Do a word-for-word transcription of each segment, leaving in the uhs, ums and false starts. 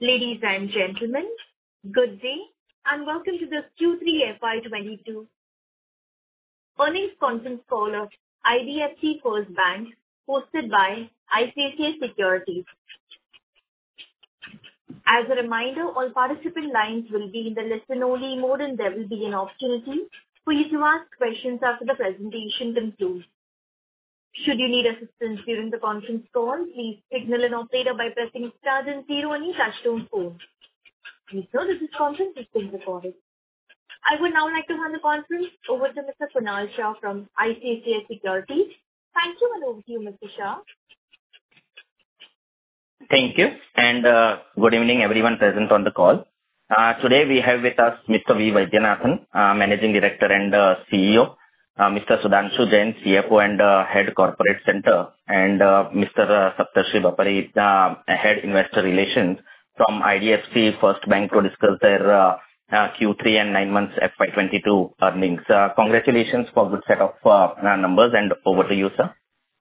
Ladies and gentlemen, good day and welcome to the Q three F Y twenty-two earnings conference call of I D F C First Bank, hosted by I C I C I Securities. As a reminder, all participant lines will be in the listen-only mode, and there will be an opportunity for you to ask questions after the presentation concludes. Should you need assistance during the conference call, please signal an operator by pressing star and zero on your touchtone phone. Please note that this conference is being recorded. I would now like to hand the conference over to Mister Kunal Shah from I C I C I Securities. Thank you, and over to you, Mister Shah. Thank you, and uh, good evening everyone present on the call. Uh, today we have with us Mister V. Vaidyanathan, uh, Managing Director and uh, C E O, uh, Mister Sudhanshu Jain, C F O and uh, Head Corporate Center, and uh, Mister Uh, Saptarshi Bapari, uh, Head Investor Relations from I D F C First Bank to discuss their uh, uh, Q three and nine months F Y twenty-two earnings. Uh, congratulations for good set of uh, numbers, and over to you, sir.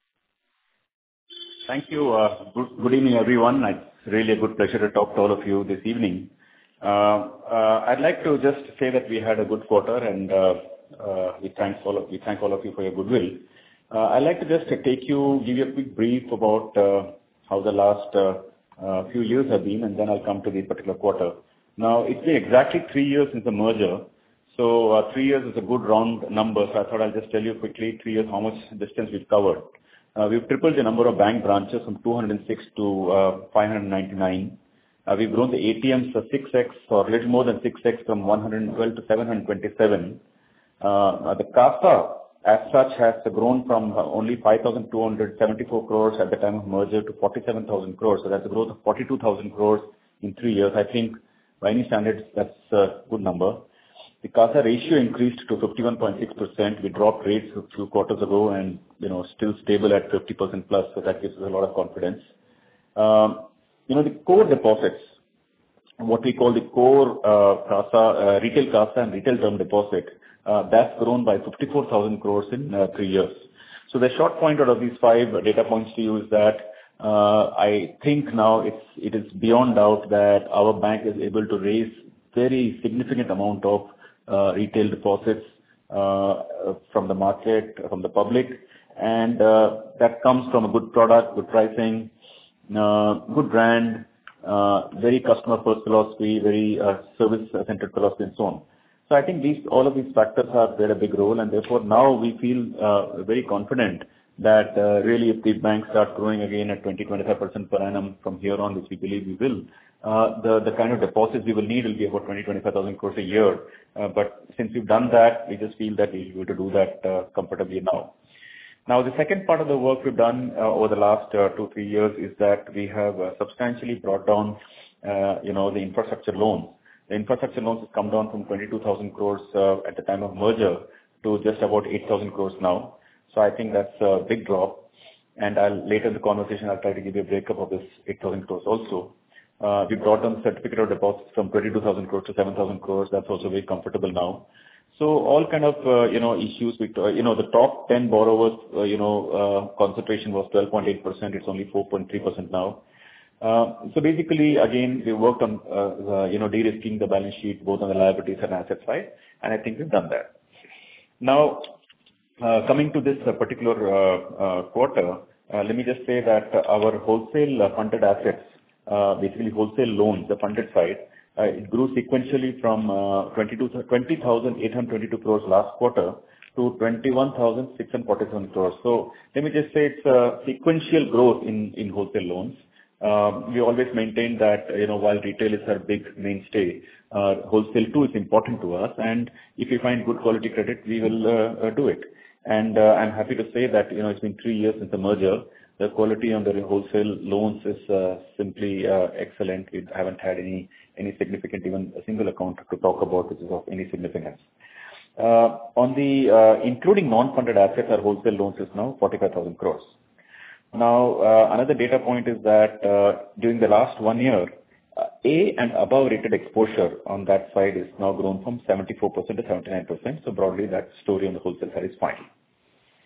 Thank you. Uh, good, good evening, everyone. It's really a good pleasure to talk to all of you this evening. Uh, uh, I'd like to just say that we had a good quarter, and uh, uh, we thank all of we thank all of you for your goodwill. Uh, I'd like to just take you, give you a quick brief about uh, how the last uh, uh, few years have been, and then I'll come to the particular quarter. Now, it's been exactly three years since the merger, so uh, three years is a good round number. So I thought I'll just tell you quickly three years how much distance we've covered. Uh, we've tripled the number of bank branches from two hundred six to uh, five hundred ninety-nine. Uh, we've grown the A T Ms for six X, or a little more than six X, from one hundred twelve to seven hundred twenty-seven. Uh, the CASA, as such, has grown from only five thousand two hundred seventy-four crores at the time of merger to forty-seven thousand crores. So that's a growth of forty-two thousand crores in three years. I think by any standards, that's a good number. The CASA ratio increased to fifty-one point six percent. We dropped rates a few quarters ago and, you know, still stable at fifty percent plus, so that gives us a lot of confidence. Um, you know, the core deposits, what we call the core uh, CASA, uh, retail CASA and retail term deposit, uh, that's grown by fifty-four thousand crores in uh, three years. So the short point out of these five data points to you is that uh, I think now it's, it is beyond doubt that our bank is able to raise very significant amount of Uh, retail deposits uh, from the market, from the public, and uh, that comes from a good product, good pricing, uh, good brand, uh, very customer-first philosophy, very uh, service-centered philosophy, and so on. So I think these, all of these factors have played a big role, and therefore now we feel uh, very confident that uh, really if the bank starts growing again at twenty to twenty-five percent per annum from here on, which we believe we will, uh, the, the kind of deposits we will need will be about twenty to twenty-five thousand crores a year. Uh, but since we've done that, we just feel that we'll be able to do that uh, comfortably now. Now, the second part of the work we've done uh, over the last uh, two, three years is that we have uh, substantially brought down, uh, you know, the infrastructure loans. The infrastructure loans have come down from twenty-two thousand crores uh, at the time of merger to just about eight thousand crores now. So I think that's a big drop. And I'll later in the conversation, I'll try to give you a breakup of this eight thousand crores also. Uh, we brought down the certificate of deposits from twenty-two thousand crores to seven thousand crores. That's also very comfortable now. So all kind of, uh, you know, issues with, uh, you know, the top ten borrowers, uh, you know, uh, concentration was twelve point eight percent. It's only four point three percent now. Uh, so basically, again, we worked on, uh, uh, you know, de-risking the balance sheet, both on the liabilities and asset side. And I think we've done that. Now, uh, coming to this uh, particular uh, uh, quarter, uh, let me just say that uh, our wholesale uh, funded assets, Uh, basically wholesale loans, the funded side, uh, it grew sequentially from uh, twenty thousand eight hundred twenty-two crores last quarter to twenty-one thousand six hundred forty-seven crores. So let me just say it's a sequential growth in, in wholesale loans. Um, we always maintain that, you know, while retail is our big mainstay, uh, wholesale too is important to us. And if we find good quality credit, we will uh, uh, do it. And uh, I'm happy to say that, you know, it's been three years since the merger. The quality on the wholesale loans is uh, simply uh, excellent. We haven't had any any significant, even a single account to talk about which is of any significance. Uh, on the uh, including non-funded assets, our wholesale loans is now forty-five thousand crores. Now, uh, another data point is that uh, during the last one year, uh, A and above rated exposure on that side is now grown from seventy-four percent to seventy-nine percent. So broadly, that story on the wholesale side is fine.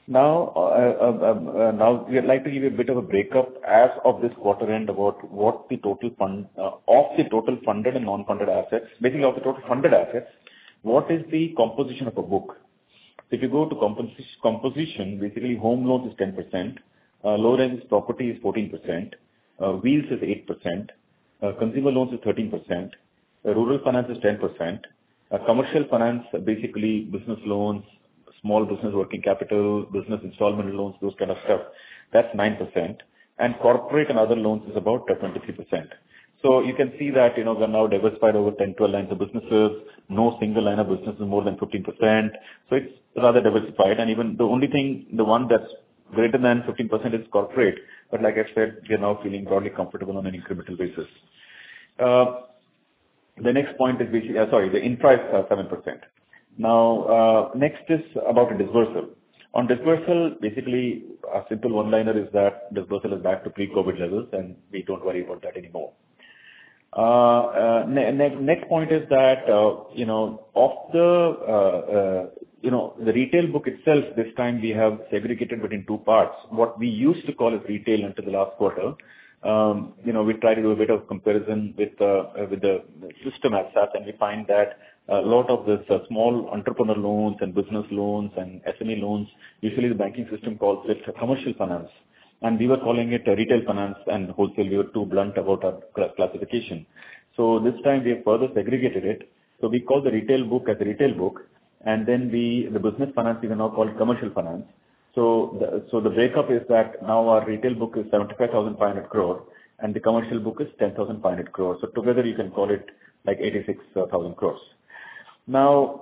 Now, uh, uh, uh, now we would like to give you a bit of a breakup as of this quarter end about what the total fund, uh, of the total funded and non-funded assets, basically of the total funded assets, what is the composition of a book? So if you go to composition, composition basically home loans is ten percent, uh, low-rise property is fourteen percent, uh, wheels is eight percent, uh, consumer loans is thirteen percent, uh, rural finance is ten percent, uh, commercial finance, uh, basically business loans, small business working capital, business installment loans, those kind of stuff, that's nine percent. And corporate and other loans is about twenty-three percent. So you can see that, you know, we're now diversified over ten, twelve lines of businesses. No single line of business is more than fifteen percent. So it's rather diversified. And even the only thing, the one that's greater than fifteen percent is corporate. But like I said, we're now feeling broadly comfortable on an incremental basis. Uh, the next point is basically, uh, sorry, the infra is uh, seven percent. Now, uh, next is about a dispersal. On dispersal, basically, a simple one-liner is that dispersal is back to pre-COVID levels, and we don't worry about that anymore. Uh, uh, ne- ne- next point is that, uh, you know, of the, uh, uh, you know, the retail book itself, this time we have segregated between two parts. What we used to call as retail until the last quarter, um, you know, we try to do a bit of comparison with, uh, with the system as such, and we find that a lot of this uh, small entrepreneur loans and business loans and S M E loans, usually the banking system calls it commercial finance. And we were calling it retail finance and wholesale. We were too blunt about our classification. So this time we have further segregated it. So we call the retail book as a retail book, and then we, the business finance, we can now call it commercial finance. So the, so the breakup is that now our retail book is seventy-five thousand five hundred crore and the commercial book is ten thousand five hundred crore. So together you can call it like eighty-six thousand crores. Now,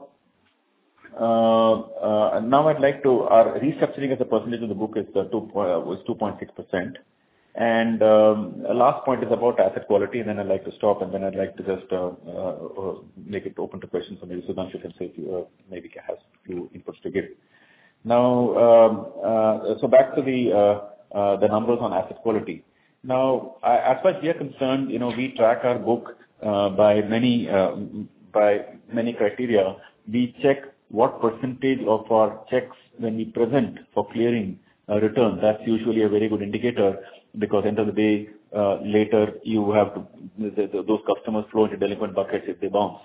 Uh, uh, now I'd like to, our restructuring as a percentage of the book is uh, two, uh, was two point six percent. And um, last point is about asset quality, and then I'd like to stop, and then I'd like to just uh, uh, make it open to questions. So maybe Sudhanshu can say if you, uh, maybe has a few inputs to give. Now, um, uh, so back to the uh, uh, the numbers on asset quality. Now, I, as far as we are concerned, you know, we track our book uh, by many uh, by many criteria. We check what percentage of our checks when we present for clearing a return. That's usually a very good indicator, because end of the day, uh, later you have to, the, the, those customers flow into delinquent buckets if they bounce.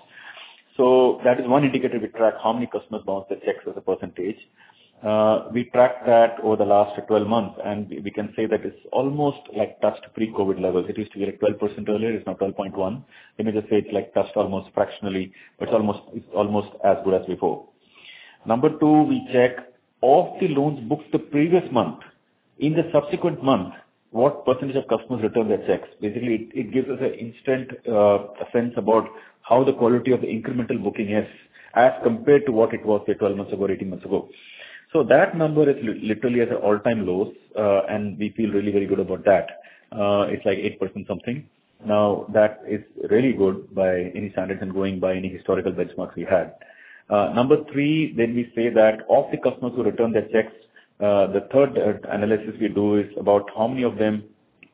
So that is one indicator we track, how many customers bounce their checks as a percentage. Uh, we track that over the last twelve months, and we, we can say that it's almost like touched pre-COVID levels. It used to be like twelve percent earlier, it's now twelve point one. Let me just say it's like touched almost fractionally, but it's almost, it's almost as good as before. Number two, we check of the loans booked the previous month. In the subsequent month, what percentage of customers return their checks? Basically, it, it gives us an instant uh, sense about how the quality of the incremental booking is as compared to what it was, say, twelve months ago or eighteen months ago. So that number is li- literally at an all-time lows, uh, and we feel really very good about that. Uh, it's like eight percent something. Now, that is really good by any standards and going by any historical benchmarks we had. Uh, number three, then we say that of the customers who return their checks, uh, the third uh, analysis we do is about how many of them,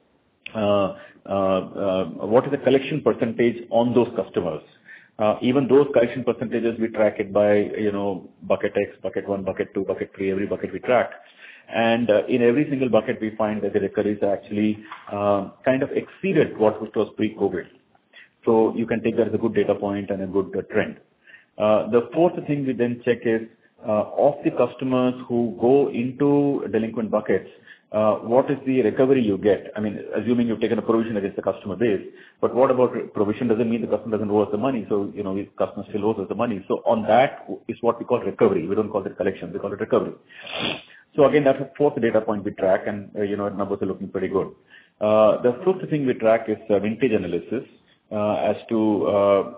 uh, uh, uh, what is the collection percentage on those customers. Uh, even those collection percentages, we track it by, you know, bucket X, bucket one, bucket two, bucket three, every bucket we track. And uh, in every single bucket, we find that the recoveries actually uh, kind of exceeded what was pre-COVID. So you can take that as a good data point and a good uh, trend. Uh, the fourth thing we then check is uh, of the customers who go into delinquent buckets, uh, what is the recovery you get? I mean, assuming you've taken a provision against the customer base, but what about provision doesn't mean the customer doesn't owe us the money. So, you know, the customer still owes us the money. So on that is what we call recovery. We don't call it collection, we call it recovery. So again, that's the fourth data point we track, and, uh, you know, numbers are looking pretty good. Uh, the fifth thing we track is uh, vintage analysis. Uh, as to uh,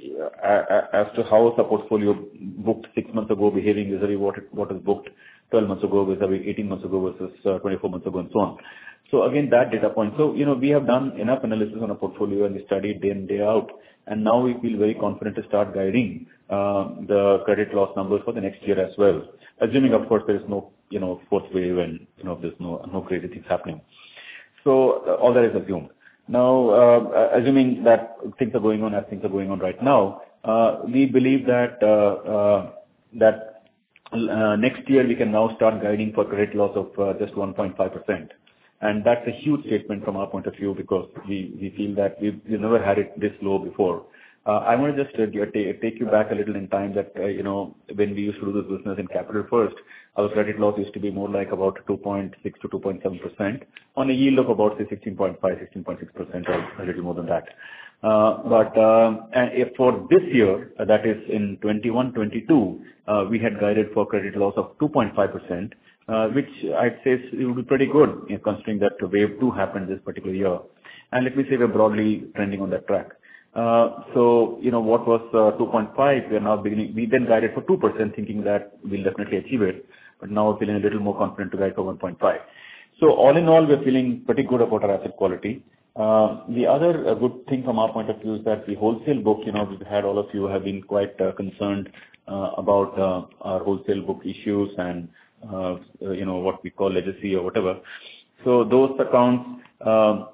as to how is the portfolio booked six months ago behaving vis-a-vis what it, what is booked twelve months ago vis-a-vis eighteen months ago versus uh, twenty-four months ago, and so on. So again, that data point. So, you know, we have done enough analysis on a portfolio, and we studied day in, day out, and now we feel very confident to start guiding uh, the credit loss numbers for the next year as well, assuming, of course, there is no, you know, fourth wave and, you know, there's no no crazy things happening. So uh, all that is assumed. Now, uh, assuming that things are going on as things are going on right now, uh, we believe that uh, uh, that uh, next year we can now start guiding for credit loss of uh, just one point five percent. And that's a huge statement from our point of view because we, we feel that we've, we've never had it this low before. Uh, I want to just uh, take, take you back a little in time that, uh, you know, when we used to do this business in Capital First, our credit loss used to be more like about two point six to two point seven percent on a yield of about, say, sixteen point five, sixteen point six percent or a little more than that. Uh, but um, and if for this year, uh, that is in twenty-one twenty-two, uh, we had guided for credit loss of two point five percent, uh, which I'd say it would be pretty good, you know, considering that wave two happened this particular year. And let me say we're broadly trending on that track. Uh, so, you know, what was uh, two point five, we are now beginning, we then guided for two percent thinking that we'll definitely achieve it, but now we're feeling a little more confident to guide for one point five. So all in all, we're feeling pretty good about our asset quality. Uh, the other uh, good thing from our point of view is that the wholesale book, you know, we've had all of you have been quite uh, concerned uh, about uh, our wholesale book issues and, uh, you know, what we call legacy or whatever. So those accounts, uh,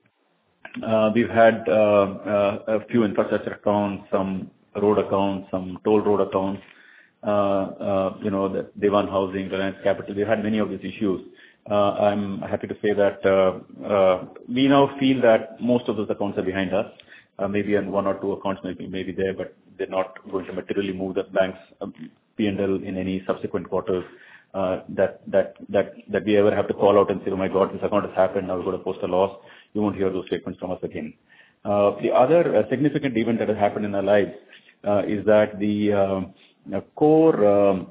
Uh, we've had uh, uh, a few infrastructure accounts, some road accounts, some toll road accounts, uh, uh, you know, the Dewan Housing, Reliance Capital. We've had many of these issues. Uh, I'm happy to say that uh, uh, we now feel that most of those accounts are behind us. Uh, maybe and one or two accounts may be, may be there, but they're not going to materially move the bank's uh, P and L in any subsequent quarters. Uh, that that that that we ever have to call out and say, oh my God, this account has happened, now we're going to post a loss. You won't hear those statements from us again. Uh, the other uh, significant event that has happened in our lives uh, is that the uh, core, um,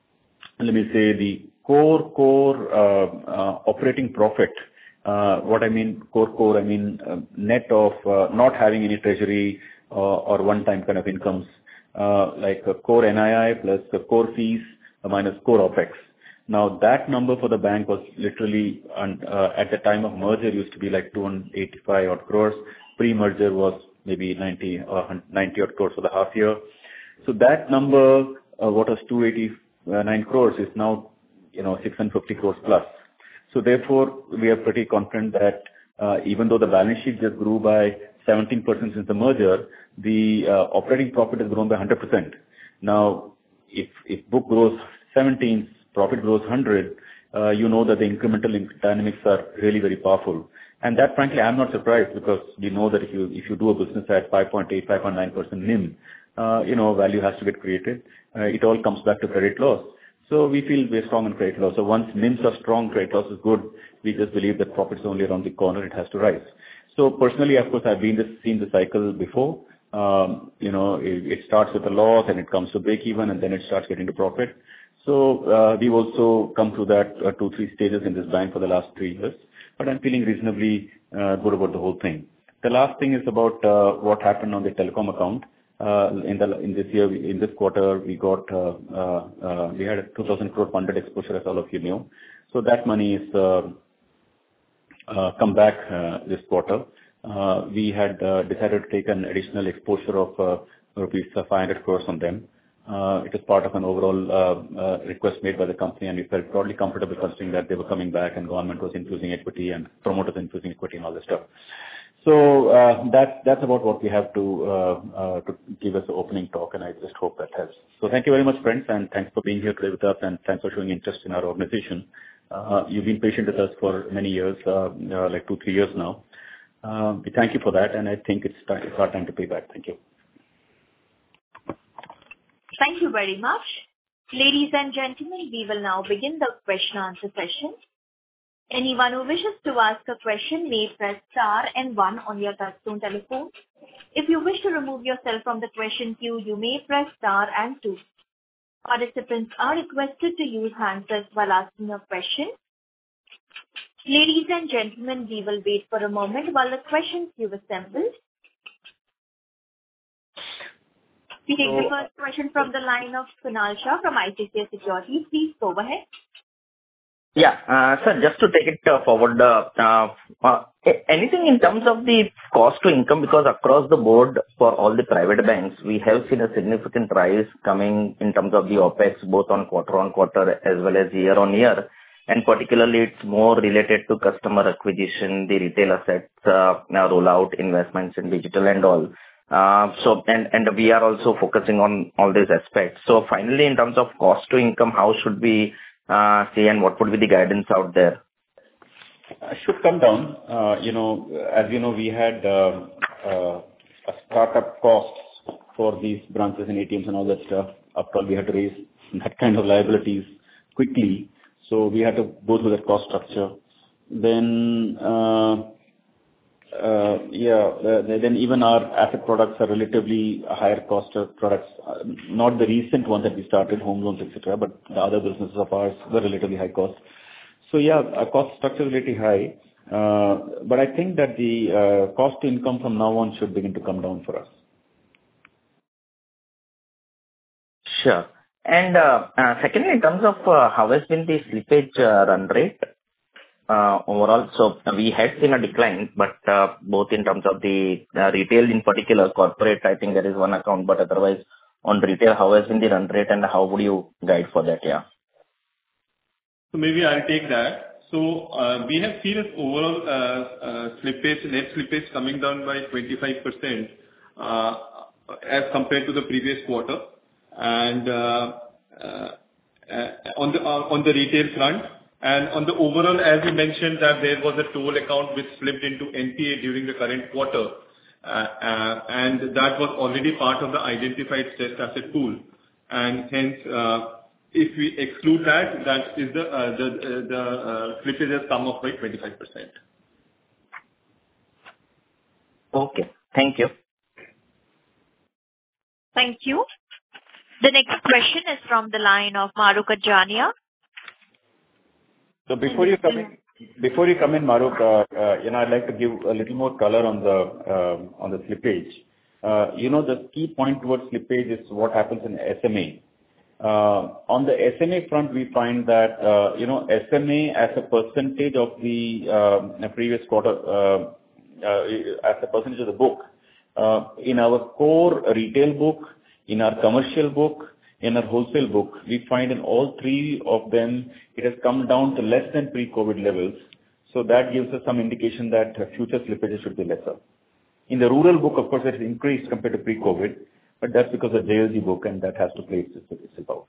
let me say, the core core uh, uh, operating profit. Uh, what I mean core core, I mean uh, net of uh, not having any treasury uh, or one-time kind of incomes, uh, like uh, core N I I plus uh, core fees uh, minus core OPEX. Now, that number for the bank was literally, uh, at the time of merger, used to be like two hundred eighty-five odd crores. Pre-merger was maybe ninety or ninety odd crores for the half year. So that number, uh, what was two hundred eighty-nine crores, is now, you know, six hundred fifty crores plus. So therefore, we are pretty confident that uh, even though the balance sheet just grew by seventeen percent since the merger, the uh, operating profit has grown by one hundred percent. Now, if if book grows seventeen, profit grows one hundred, uh, you know that the incremental dynamics are really very powerful. And that, frankly, I'm not surprised because we know that if you if you do a business at five point eight, five point nine percent N I M, uh, you know, value has to get created. Uh, it all comes back to credit loss. So we feel we're strong in credit loss. So once N I Ms are strong, credit loss is good. We just believe that profit is only around the corner. It has to rise. So personally, of course, I've been this, seen the cycle before. Um, you know, it, it starts with a loss and it comes to break even and then it starts getting to profit. So uh, we've also come through that uh, two, three stages in this bank for the last three years. But I'm feeling reasonably uh, good about the whole thing. The last thing is about uh, what happened on the telecom account. Uh, in the in this year, in this quarter, we got uh, uh, uh, we had a two thousand crore funded exposure, as all of you know. So that money is uh, uh, come back uh, this quarter. Uh, we had uh, decided to take an additional exposure of uh, rupees five hundred crores on them. Uh, it is part of an overall uh, uh, request made by the company, and we felt broadly comfortable considering that they were coming back and government was infusing equity and promoters infusing equity and all this stuff. So uh, that's that's about what we have to uh, uh, to give us the opening talk, and I just hope that helps. So thank you very much, friends, and thanks for being here today with us, and thanks for showing interest in our organization. Uh, you've been patient with us for many years, uh, uh, like two, three years now. Uh, we thank you for that, and I think it's, time, it's our time to pay back. Thank you. Thank you very much. Ladies and gentlemen, we will now begin the question answer session. Anyone who wishes to ask a question may press star and one on your touchtone telephone. If you wish to remove yourself from the question queue, you may press star and two. Participants are requested to use handsets while asking a question. Ladies and gentlemen, we will wait for a moment while the question queue assembles. We take the first question from the line of Kunal Shah from I C I C I Securities. Please go ahead. Yeah, uh, sir, just to take it uh, forward, uh, uh, uh, anything in terms of the cost to income, because across the board for all the private banks, we have seen a significant rise coming in terms of the OPEX, both on quarter on quarter as well as year on year. And particularly it's more related to customer acquisition, the retail assets, uh, rollout, investments in digital and all. Uh, so and and we are also focusing on all these aspects. So finally, in terms of cost to income, how should we uh, see, and what would be the guidance out there? Uh, should come down. Uh, you know, as you know, we had uh, uh, a startup costs for these branches and A T Ms and all that stuff. After all, we had to raise that kind of liabilities quickly, so we had to go through that cost structure. Then. Uh, Uh, yeah, uh, then even our asset products are relatively higher cost of products, uh, not the recent one that we started, home loans, et cetera, but the other businesses of ours were relatively high cost. So yeah, our cost structure is relatively high, uh, but I think that the uh, cost to income from now on should begin to come down for us. Sure. And uh, uh, secondly, in terms of uh, how has been the slippage uh, run rate? Uh, overall, so we had seen a decline, but uh, both in terms of the uh, retail in particular, corporate, I think there is one account, but otherwise on retail, how has been the run rate and how would you guide for that? Yeah. So maybe I'll take that. So uh, we have seen an overall uh, uh, slippage, net slippage coming down by twenty-five percent uh, as compared to the previous quarter, and uh, uh, uh, on the uh, on the retail front. And on the overall, as you mentioned, that there was a toll account which slipped into N P A during the current quarter, uh, uh, and that was already part of the identified stressed asset pool. And hence, uh, if we exclude that, that is the uh, the uh, the uh, slippage has come up by twenty-five percent. Okay. Thank you. Thank you. The next question is from the line of Mahrukh Adajania. So before you come in, before you come in, Mahrukh, uh, uh, you know, I'd like to give a little more color on the uh, on the slippage. Uh, you know, the key point towards slippage is what happens in S M A. Uh, on the S M A front, we find that uh, you know S M A as a percentage of the uh, previous quarter, uh, uh, as a percentage of the book, uh, in our core retail book, in our commercial book, in our wholesale book, we find in all three of them, it has come down to less than pre-COVID levels. So that gives us some indication that future slippages should be lesser. In the rural book, of course, it has increased compared to pre-COVID, but that's because of J L G book, and that has to play itself out.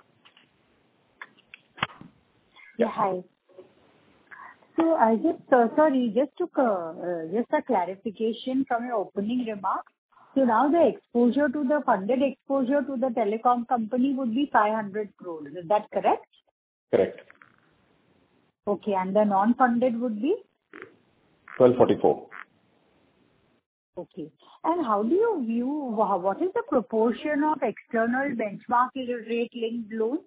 Yeah, hi. So I just, uh, sorry, just took a, uh, just a clarification from your opening remarks. So now the exposure to the funded exposure to the telecom company would be five hundred crores. Is that correct? Correct. Okay. And the non-funded would be? twelve forty-four. Okay. And how do you view, what is the proportion of external benchmark rate linked loans?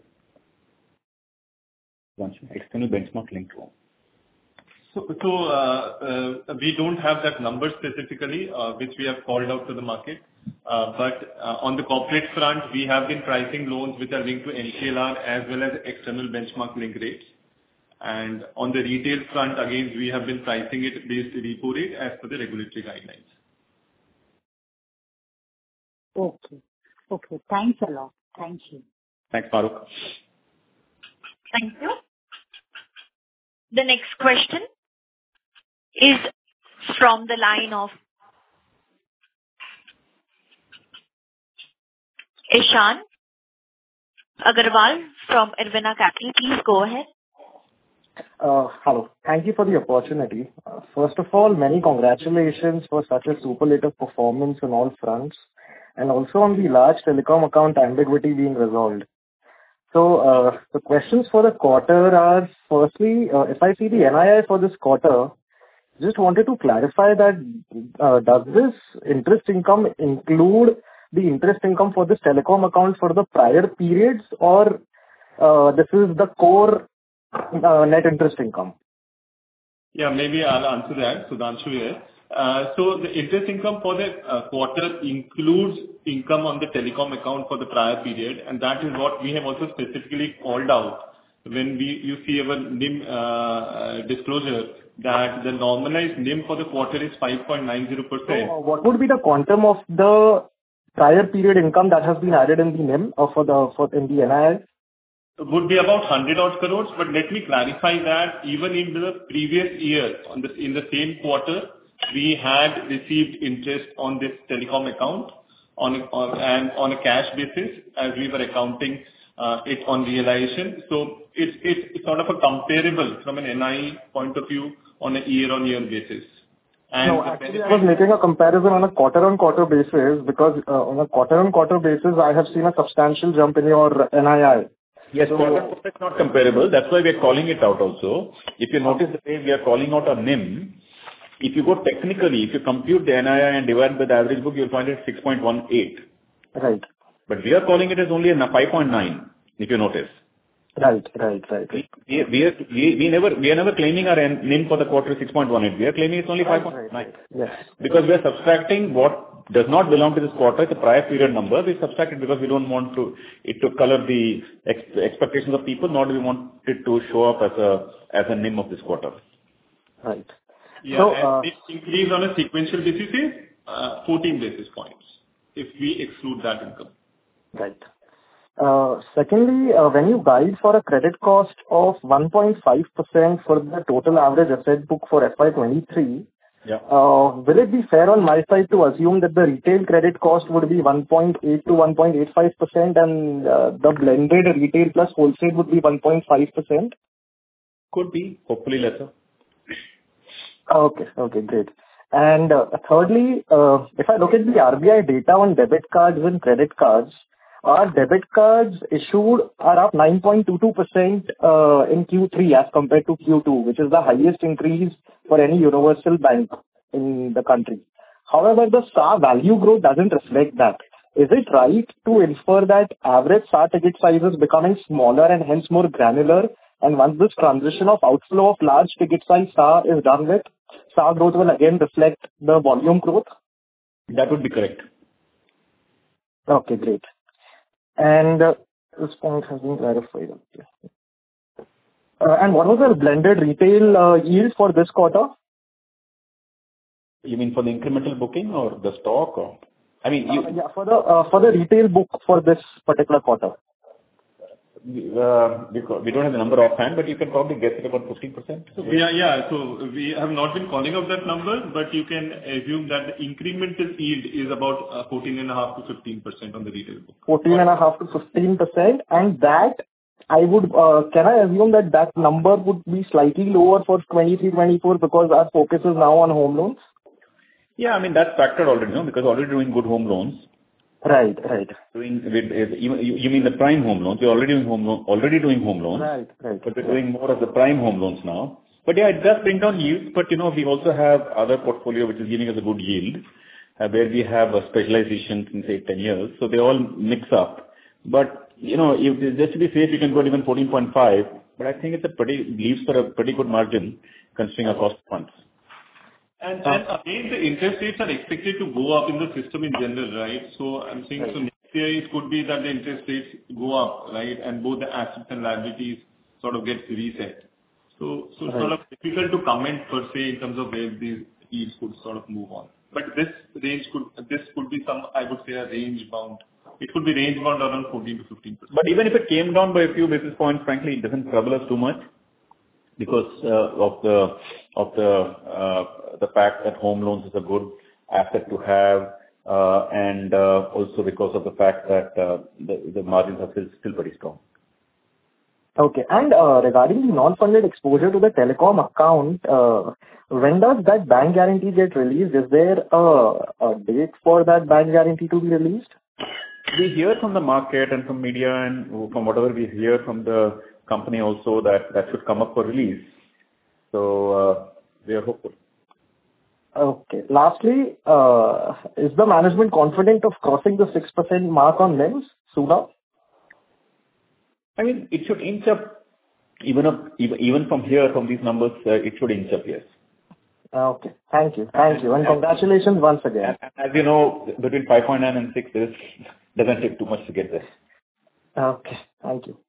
External benchmark linked loan. So, so uh, uh, we don't have that number specifically, uh, which we have called out to the market. Uh, but uh, on the corporate front, we have been pricing loans which are linked to M C L R as well as external benchmark link rates. And on the retail front, again, we have been pricing it based repo rate as per the regulatory guidelines. Okay. Okay. Thanks a lot. Thank you. Thanks, Mahrukh. Thank you. The next question is from the line of Ishan Agarwal from Irvina Capital. Please go ahead. Uh, hello. Thank you for the opportunity. Uh, first of all, many congratulations for such a superlative performance on all fronts, and also on the large telecom account ambiguity being resolved. So uh, the questions for the quarter are, firstly, uh, if I see the N I I for this quarter, just wanted to clarify that uh, does this interest income include the interest income for this telecom account for the prior periods, or uh, this is the core uh, net interest income? Yeah, maybe I'll answer that. Sudhanshu here. Uh, so the interest income for the uh, quarter includes income on the telecom account for the prior period, and that is what we have also specifically called out when we you see our N I M uh, disclosure, that the normalized N I M for the quarter is five point nine zero percent. So, uh, what would be the quantum of the prior period income that has been added in the N I M or for the for in the N I I? Would be about one hundred odd crores, but let me clarify that even in the previous year, on the, in the same quarter, we had received interest on this telecom account on, on and on a cash basis as we were accounting uh, it on realization. So it's, it's sort of a comparable from an N I point of view on a year-on-year basis. And no, actually, I was making a comparison on a quarter-on-quarter basis because uh, on a quarter-on-quarter basis, I have seen a substantial jump in your N I I. Yes, so, quarter-on-quarter is not comparable. That's why we are calling it out also. If you notice the way we are calling out our N I M, if you go technically, if you compute the N I I and divide by the average book, you'll find it six point one eight. Right. But we are calling it as only a five point nine, if you notice. Right, right, right. We, we, we, are, we, we never we are never claiming our N I M for the quarter six point one eight. We are claiming it's only five point nine. Right, right. Yes. Because we are subtracting what does not belong to this quarter, it's a prior period number. We subtract it because we don't want to it to color the ex, expectations of people, nor do we want it to show up as a as a N I M of this quarter. Right. Yeah, so, and uh, this increase on a sequential basis is uh, fourteen basis points if we exclude that income. Right. Uh, secondly, uh, when you guide for a credit cost of one point five percent for the total average asset book for F Y twenty-three, yeah. uh, will it be fair on my side to assume that the retail credit cost would be one point eight to one point eight five percent and uh, the blended retail plus wholesale would be one point five percent? Could be, hopefully lesser. Okay, okay, great. And uh, thirdly, uh, if I look at the R B I data on debit cards and credit cards, our debit cards issued are up nine point two two percent uh, in Q three as compared to Q two, which is the highest increase for any universal bank in the country. However, the S A R value growth doesn't reflect that. Is it right to infer that average S A R ticket size is becoming smaller and hence more granular? And once this transition of outflow of large ticket size S A R is done with, S A R growth will again reflect the volume growth? That would be correct. Okay, great. And uh, this point has been clarified. Okay. Uh, and what was the blended retail uh, yield for this quarter? You mean for the incremental booking or the stock? Or I mean, you, uh, yeah, for the uh, for the retail book for this particular quarter. Uh, because we don't have the number offhand, but you can probably guess it about fifteen percent. So yeah, yeah. So we have not been calling out that number, but you can assume that the incremental yield is about uh, fourteen and a half to fifteen percent on the retail book. fourteen and a half to fifteen percent, and that I would uh, can I assume that that number would be slightly lower for twenty-three twenty-four because our focus is now on home loans? Yeah, I mean that's factored already, no? Because already doing good home loans. Right, right. Doing with, you, you mean the prime home loans? We're already doing home loan, already doing home loans. Right, right. But we're doing more of the prime home loans now. But yeah, it does bring down yields. But you know, we also have other portfolio which is giving us a good yield, uh, where we have a specialization in say ten years. So they all mix up. But you know, if just to be safe, you can go even fourteen point five. But I think it's a pretty leaves for a pretty good margin considering our cost of funds. And, and again, the interest rates are expected to go up in the system in general, right? So I'm saying, right. So next year it could be that the interest rates go up, right? And both the assets and liabilities sort of get reset. So, so right. Sort of difficult to comment per se in terms of where these yields could sort of move on. But this range could, this could be some, I would say, a range bound. It could be range bound around fourteen to fifteen percent. But even if it came down by a few basis points, frankly, it doesn't trouble us too much. Because uh, of the of the uh, the fact that home loans is a good asset to have, uh, and uh, also because of the fact that uh, the, the margins are still still pretty strong. Okay, and uh, regarding the non-funded exposure to the telecom account, uh, when does that bank guarantee get released? Is there a, a date for that bank guarantee to be released? We hear from the market and from media and from whatever we hear from the company also that that should come up for release. So uh, we are hopeful. Okay. Lastly, uh, is the management confident of crossing the six percent mark on N I Ms sooner? I mean, it should inch up even up even, even from here, from these numbers, uh, it should inch up, yes. Okay. Thank you. Thank you. And congratulations once again. As you know, between five point nine and six, it doesn't take too much to get there. Okay. Thank you.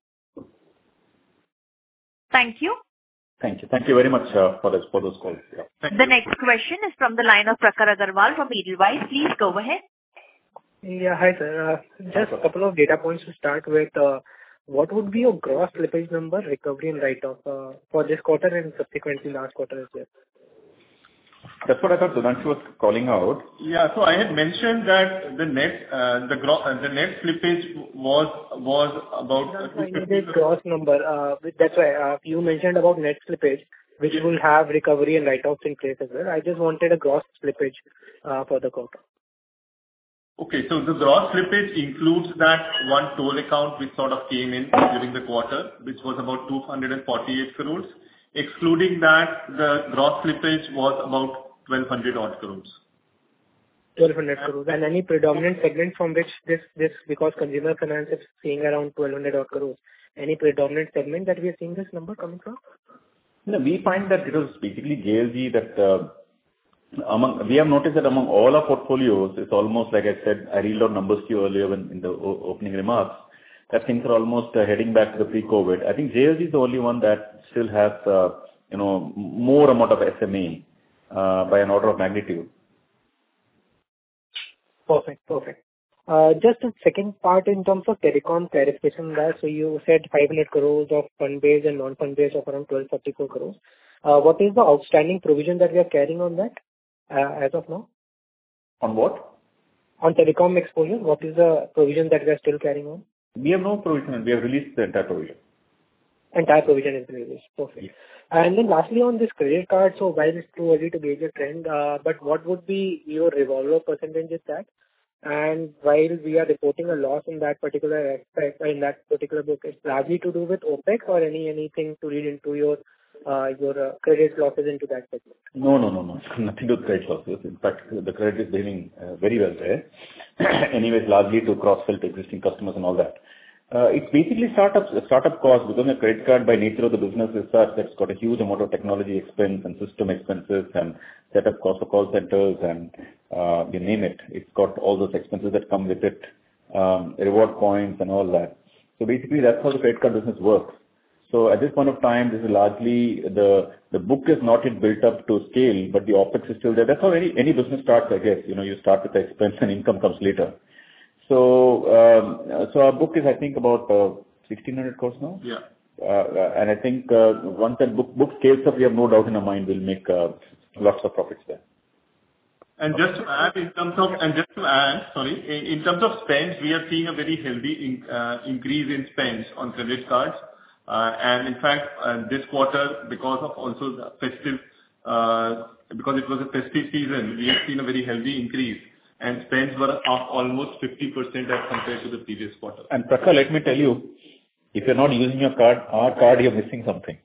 Thank you. Thank you. Thank you very much uh, for, this, for those calls. Yeah. The you. Next question is from the line of Prakhar Agarwal from Edelweiss. Please go ahead. Yeah, hi sir. Uh, just a couple of data points to start with. Uh, what would be your gross slippage number, recovery and write-off uh, for this quarter and subsequently last quarter as well? That's what I thought Sudhanshu was calling out. Yeah. So I had mentioned that the net uh, the gro- uh, the net slippage was was about uh, I needed gross number. Uh, That's why uh, you mentioned about net slippage, which will have recovery and write-offs in place as well. I just wanted a gross slippage uh, for the quarter. Okay. So the gross slippage includes that one toll account which sort of came in during the quarter, which was about two hundred forty-eight crores. Excluding that, the gross slippage was about twelve hundred odd crores. twelve hundred crores. And any predominant segment from which this, this because consumer finance is seeing around twelve hundred odd crores, any predominant segment that we are seeing this number coming from? No, we find that it was basically J L G that uh, among we have noticed that among all our portfolios, it's almost like I said, I read out numbers to you earlier when, in the o- opening remarks, that things are almost uh, heading back to the pre-COVID. I think J L G is the only one that still has, uh, you know, more amount of S M A uh, by an order of magnitude. Perfect. Perfect. Uh, Just a second part in terms of telecom clarification there. So you said five hundred crores of fund-based and non-fund based of around twelve forty-four crores. Uh, What is the outstanding provision that we are carrying on that uh, as of now? On what? On telecom exposure, what is the provision that we are still carrying on? We have no provision. We have released the entire provision. Entire provision is released. Perfect. Yes. And then lastly, on this credit card, so while it's too early to gauge a trend, uh, but what would be your revolver percentage is that? And while we are reporting a loss in that particular aspect, in that particular book, it's largely to do with OpEx or any anything to read into your uh, your uh, credit losses into that segment? No, no, no, no. Nothing to do with credit losses. In fact, the credit is behaving uh, very well there. Anyways, largely to cross-sell to existing customers and all that. Uh, It's basically startups, startup cost, because a credit card by nature of the business is such that it's got a huge amount of technology expense and system expenses and setup cost for call centers and uh, you name it. It's got all those expenses that come with it, um, reward points and all that. So basically that's how the credit card business works. So at this point of time, this is largely the the book is not yet built up to scale, but the OpEx is still there. That's how any any business starts, I guess. You know, you start with the expense and income comes later. So, um, so our book is, I think, about uh, sixteen hundred crores now. Yeah. Uh, and I think uh, once that book, book scales up, we have no doubt in our mind we'll make uh, lots of profits there. And just to add, in terms of, and just to add, sorry, in, in terms of spends, we are seeing a very healthy in, uh, increase in spends on credit cards. Uh, and in fact, uh, this quarter, because of also the festive, uh, because it was a festive season, we have seen a very healthy increase. And spends were up almost fifty percent as compared to the previous quarter. And Praka, let me tell you, if you're not using your card, our card, you're missing something.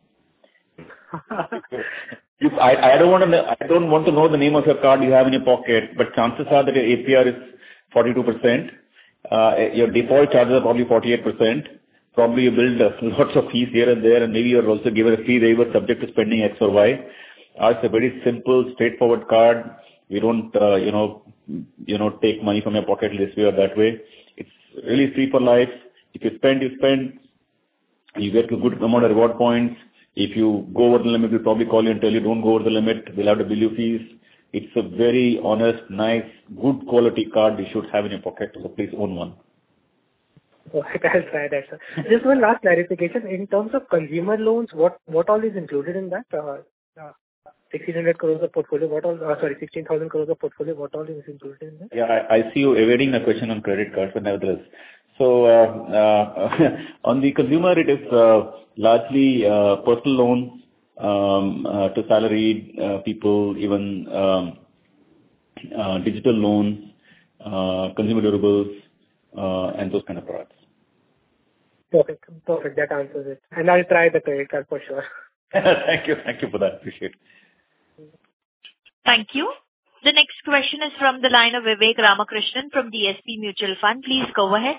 If I, I don't want to know, I don't want to know the name of your card you have in your pocket, but chances are that your A P R is forty-two percent. Uh, your default charges are probably forty-eight percent. Probably you build uh, lots of fees here and there, and maybe you're also given a fee waiver subject to spending X or Y. Ours is a very simple, straightforward card. We don't, uh, you know, you know, take money from your pocket this way or that way. It's really free for life. If you spend, you spend. You get a good amount of reward points. If you go over the limit, we'll probably call you and tell you don't go over the limit. We'll have to bill you fees. It's a very honest, nice, good quality card you should have in your pocket. So please own one. Okay, I'll try that, sir. Just one last clarification. In terms of consumer loans, what, what all is included in that? Uh, uh, sixteen hundred crores of portfolio, what all, uh, sorry, sixteen thousand crores of portfolio, what all is included in that? Yeah, I, I see you evading the question on credit cards, but nevertheless. So, uh, uh, on the consumer, it is uh, largely uh, personal loans um, uh, to salaried uh, people, even um, uh, digital loans, uh, consumer durables, uh, and those kind of products. Perfect. Perfect. That answers it. And I'll try the credit card for sure. Thank you. Thank you for that. Appreciate it. Thank you. The next question is from the line of Vivek Ramakrishnan from D S P Mutual Fund. Please go ahead.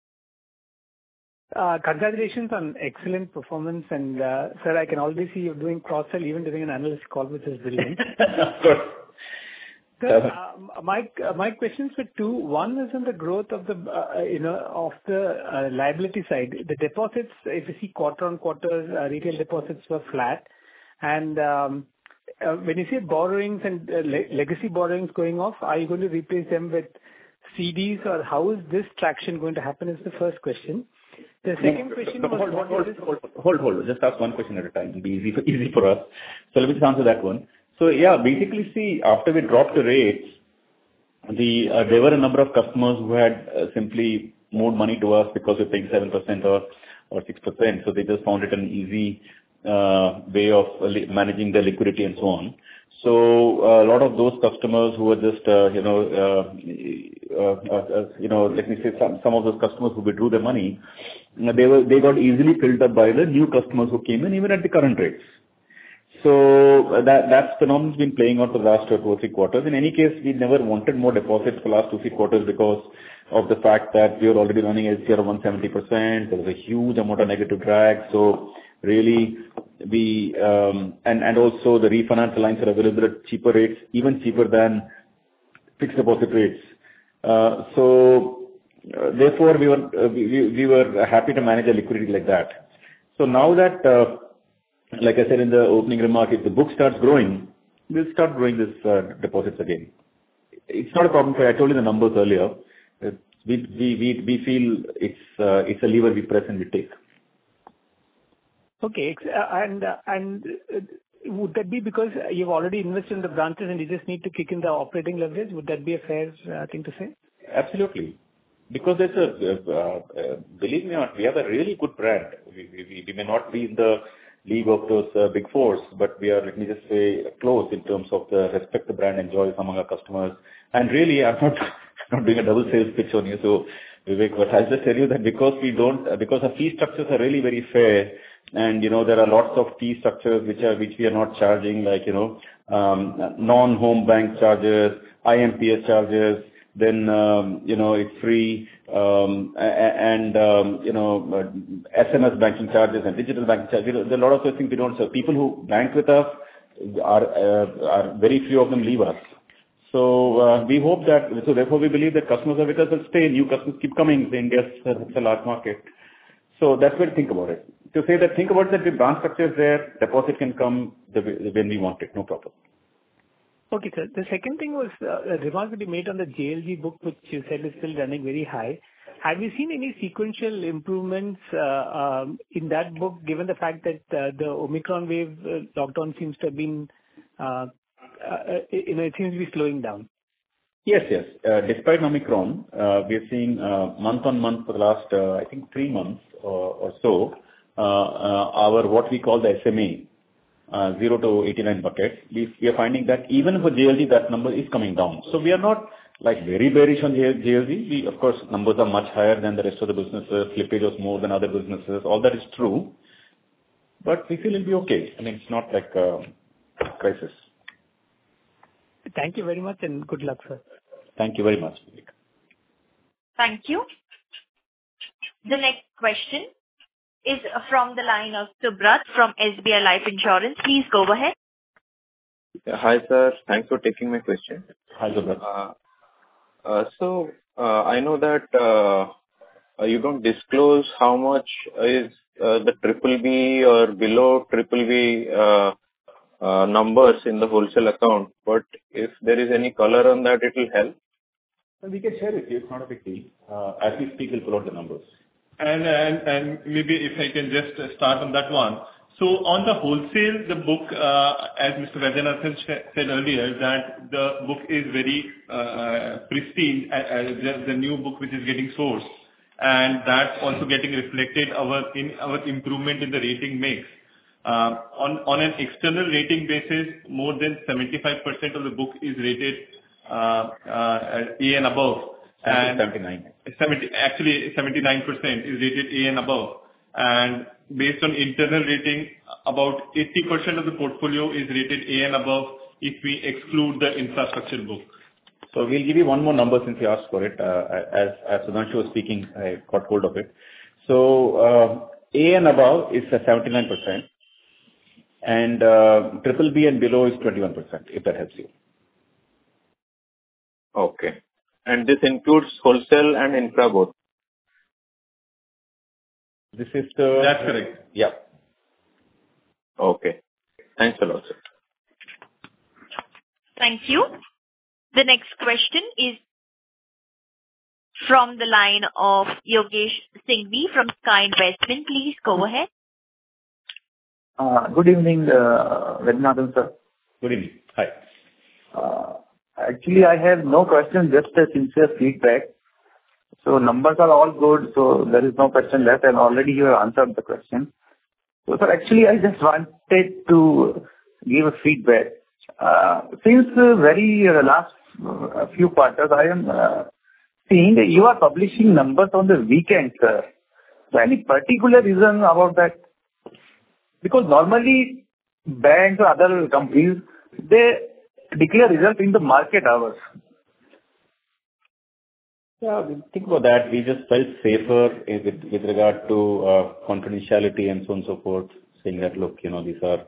Uh, congratulations on excellent performance. And, uh, sir, I can already see you doing cross-sell even during an analyst call, which is brilliant. Of course. Sir, uh, my uh, my questions were two. One is on the growth of the uh, you know of the uh, liability side. The deposits, if you see quarter on quarter, uh, retail deposits were flat, and um, uh, when you say borrowings and uh, le- legacy borrowings going off, are you going to replace them with C Ds, or how is this traction going to happen? Is the first question. The second question was hold, hold, hold, hold, hold, hold. Just ask one question at a time. It'll be easy for, easy for us. So let me just answer that one. So yeah, basically, see, after we dropped the rates, the uh, there were a number of customers who had uh, simply moved money to us because we're paying seven percent or or six percent. So they just found it an easy uh, way of uh, li- managing their liquidity and so on. So uh, a lot of those customers who were just, uh, you know, uh, uh, uh, uh, you know, let me say some, some of those customers who withdrew their money, you know, they were they got easily filled up by the new customers who came in even at the current rates. So uh, that that phenomenon's been playing out for the last two or three quarters. In any case, we never wanted more deposits for the last two, three quarters because of the fact that we were already running L C R of one hundred seventy percent. There was a huge amount of negative drag. So really, we um, and and also the refinance lines are available at cheaper rates, even cheaper than fixed deposit rates. Uh, so uh, therefore, we were uh, we, we we were happy to manage a liquidity like that. So now that uh, like I said in the opening remark, if the book starts growing, we'll start growing this uh, deposits again. It's not a problem. For I told you the numbers earlier. Uh, we we we we feel it's uh, it's a lever we press and we take. Okay, ex- uh, and uh, and uh, would that be because you've already invested in the branches and you just need to kick in the operating leverage? Would that be a fair uh, thing to say? Absolutely. Because there's a, uh, uh, believe me or not, we have a really good brand. We, we, we may not be in the league of those uh, big fours, but we are, let me just say, close in terms of the respect the brand enjoys among our customers. And really, I'm not, not doing a double sales pitch on you, so Vivek, but I'll just tell you that because we don't, uh, because our fee structures are really very fair, and, you know, there are lots of fee structures which are, which we are not charging, like, you know, um, non-home bank charges, I M P S charges, then, um, you know, it's free, um, and, um, you know, uh, S M S banking charges and digital banking charges. There are a lot of those things we don't. So people who bank with us are, uh, are very few of them leave us. So uh, we hope that, so therefore we believe that customers are with us will stay, new customers keep coming. India's it's a large market. So that's where to think about it. To say that, think about that the branch structure is there, deposit can come the, when we want it, no problem. Okay, sir. The second thing was uh, a remark that you made on the J L G book, which you said is still running very high. Have you seen any sequential improvements uh, um, in that book, given the fact that uh, the Omicron wave uh, lockdown seems to have been, uh, uh, you know, it seems to be slowing down? Yes, yes. Uh, despite Omicron, uh, we are seeing uh, month on month for the last, uh, I think, three months or, or so, uh, uh, our what we call the S M A, uh, zero to eighty-nine bucket, we, we are finding that even for J L G, that number is coming down. So we are not like very bearish on J L G. We, of course, numbers are much higher than the rest of the businesses. Slippage was more than other businesses. All that is true. But we feel it'll be okay. I mean, it's not like a crisis. Thank you very much and good luck, sir. Thank you very much, Vivek. Thank you. The next question is from the line of Subrat from S B I Life Insurance. Please go ahead. Yeah, hi, sir. Thanks for taking my question. Hi, Subrat. Uh, uh, so, uh, I know that uh, you don't disclose how much is uh, the triple B or below triple B uh, uh, numbers in the wholesale account, but if there is any color on that, it will help. Well, we can share with you. It's not a big deal. Uh, as we speak, we'll pull out the numbers. And, and, and maybe if I can just start on that one. So on the wholesale, the book, uh, as Mister Vaidyanathan said earlier, that the book is very uh, pristine, uh, the, the new book which is getting sourced. And that's also getting reflected our, in our improvement in the rating mix. Uh, on, on an external rating basis, more than seventy-five percent of the book is rated uh, uh, A and above. And seventy-nine. seventy, actually seventy-nine percent is rated A and above. And based on internal rating, about eighty percent of the portfolio is rated A and above if we exclude the infrastructure book. So we'll give you one more number since you asked for it. Uh, as, as Sudhanshu was speaking, I got hold of it. So uh, A and above is seventy-nine percent. And uh, triple B and below is twenty-one percent, if that helps you. Okay. And this includes wholesale and infra both? This is the... That's correct. Yeah. Okay. Thanks a lot, sir. Thank you. The next question is from the line of Yogesh Singhvi from Sky Investment. Please go ahead. Uh, good evening, uh, Vaidyanathan, sir. Good evening. Hi. Uh, Actually, I have no question, just a sincere feedback. So numbers are all good, so there is no question left, and already you have answered the question. So, sir, actually, I just wanted to give a feedback. Uh, Since uh, very uh, last uh, few quarters, I am uh, seeing that you are publishing numbers on the weekend, sir. So any particular reason about that? Because normally banks or other companies, they declare results in the market hours. Yeah, think about that. We just felt safer in- with with regard to uh, confidentiality and so on and so forth, saying that, look, you know, these are,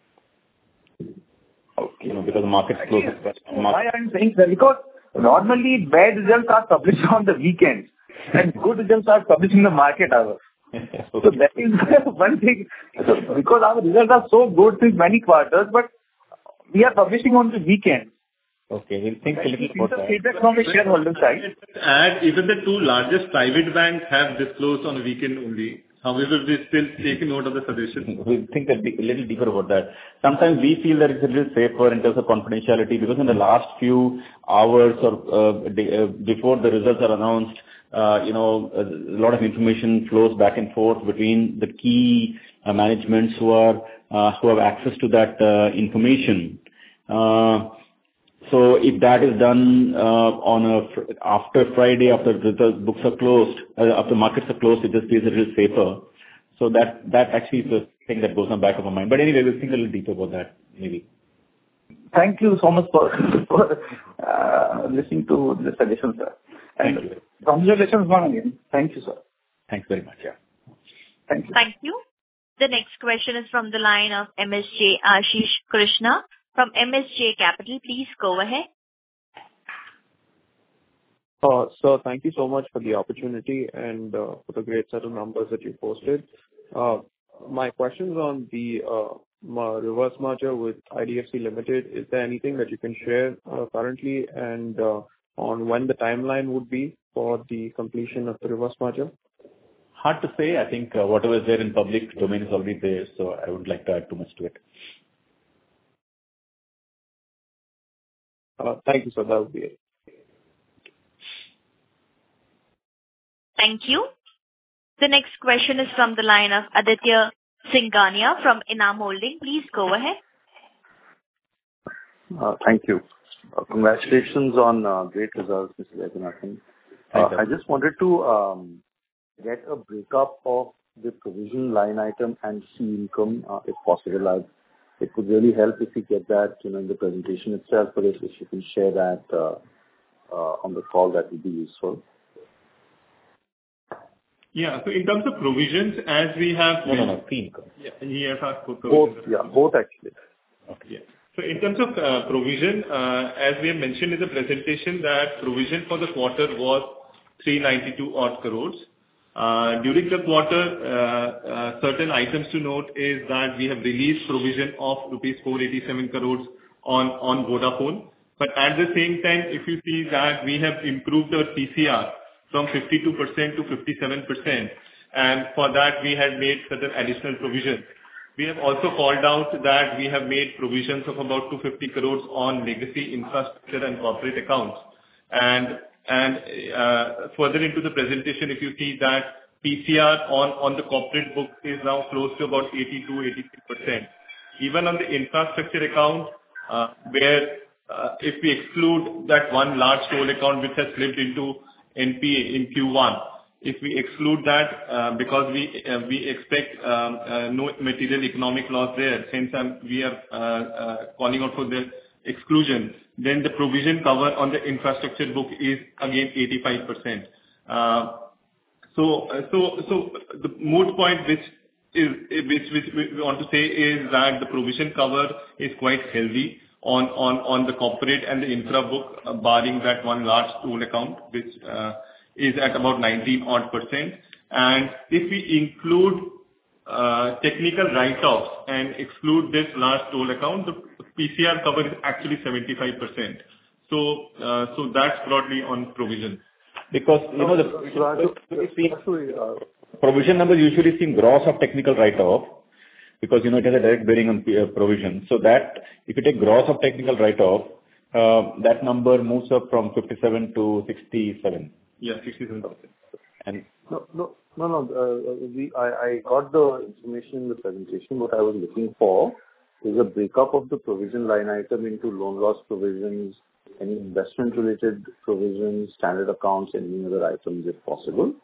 Okay. you know, because the market's closed. Why I'm saying that? Because normally bad results are published on the weekends and good results are published in the market hours. So that is one thing. So because our results are so good since many quarters, but we are publishing on the weekend. Okay, we'll think a little It's about a that. feedback from the shareholder side. And even the two largest private banks have disclosed on a weekend only. However, we still take note of the suggestion. We'll think a di- a little deeper about that. Sometimes we feel that it's a little safer in terms of confidentiality, because in the last few hours or uh, di- uh, before the results are announced, uh, you know, a lot of information flows back and forth between the key uh, managements who are uh, who have access to that uh, information. Uh, So if that is done uh, on a fr- after Friday, after the books are closed, uh, after markets are closed, it just feels a little safer. So that that actually is the thing that goes on back of my mind. But anyway, we'll think a little deeper about that, maybe. Thank you so much for, for uh, listening to the suggestion, sir. And Thank you. congratulations once again. Thank you, sir. Thanks very much. Yeah. Thank you. Thank you. The next question is from the line of M S J Ashish Krishna from M S J Capital. Please go ahead. Uh, Sir, thank you so much for the opportunity and uh, for the great set of numbers that you posted. Uh, My question is on the uh, ma- reverse merger with I D F C Limited. Is there anything that you can share uh, currently, and uh, on when the timeline would be for the completion of the reverse merger? Hard to say. I think uh, whatever is there in public domain is already there, so I wouldn't like to add too much to it. Uh, Thank you, sir. That would be it. Thank you. The next question is from the line of Aditya Singhania from Enam Holding. Please go ahead. Uh, Thank you. Uh, Congratulations on uh, great results, Mister Vaidyanathan. Uh, I just wanted to um, get a breakup of the provision line item and fee income, uh, if possible. I- It would really help if we get that, you know, in the presentation itself, but if if you can share that uh, uh, on the call, that would be useful. Yeah. So in terms of provisions, as we have... No, no, no, fee income. Yeah, he has asked for Both, provisions. yeah, both actually. Okay. Yeah. So in terms of uh, provision, uh, as we have mentioned in the presentation, that provision for the quarter was three ninety-two odd crores. Uh, During the quarter, uh, uh, certain items to note is that we have released provision of rupees four eighty-seven crores on on Vodafone. But at the same time, if you see that we have improved our P C R from fifty-two percent to fifty-seven percent, and for that we had made certain additional provisions. We have also called out that we have made provisions of about two hundred fifty crores on legacy infrastructure and corporate accounts. And and uh, further into the presentation, if you see that P C R on on the corporate book is now close to about eighty-two to eighty-three percent. Even on the infrastructure account, uh, where uh, if we exclude that one large toll account which has slipped into N P A in Q one, if we exclude that, uh, because we uh, we expect um, uh, no material economic loss there, hence um, we are uh, uh, calling out for the exclusion, then the provision cover on the infrastructure book is again eighty-five percent. Uh, So uh, so so the moot point which is which which we want to say is that the provision cover is quite healthy on on on the corporate and the infra book, uh, barring that one large toll account, which uh, is at about nineteen odd percent. And if we include uh, technical write-offs and exclude this large toll account, the P C R cover is actually seventy-five percent. So uh, so that's broadly on provision. Because, you know, the provision numbers usually seem gross of technical write-off. because, you know, it has a direct bearing on uh, provision. So that, if you take gross of technical write-off, uh, that number moves up from fifty-seven to sixty-seven. Yeah, sixty-seven percent. And No, no, no, no. uh, we- I I got the information in the presentation. What I was looking for is a breakup of the provision line item into loan loss provisions, any investment-related provisions, standard accounts, any other items, if possible.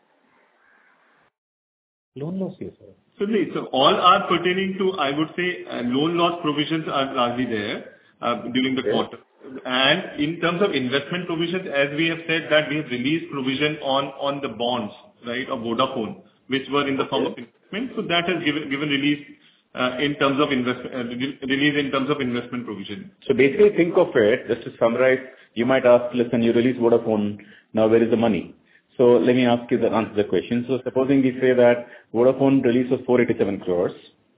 Loan loss, yes, sir. So, the- so all are pertaining to, I would say, uh, loan loss provisions are largely there uh, during the Okay. quarter. And in terms of investment provisions, as we have said, that we have released provision on on the bonds, right, of Vodafone, which were in the form of investment. So that has given given release uh, in terms of investment uh, re- release in terms of investment provision. So basically, think of it, just to summarize, you might ask, listen, you release Vodafone, now where is the money? So let me ask you the answer the question. So supposing we say that Vodafone release was four hundred eighty-seven crores.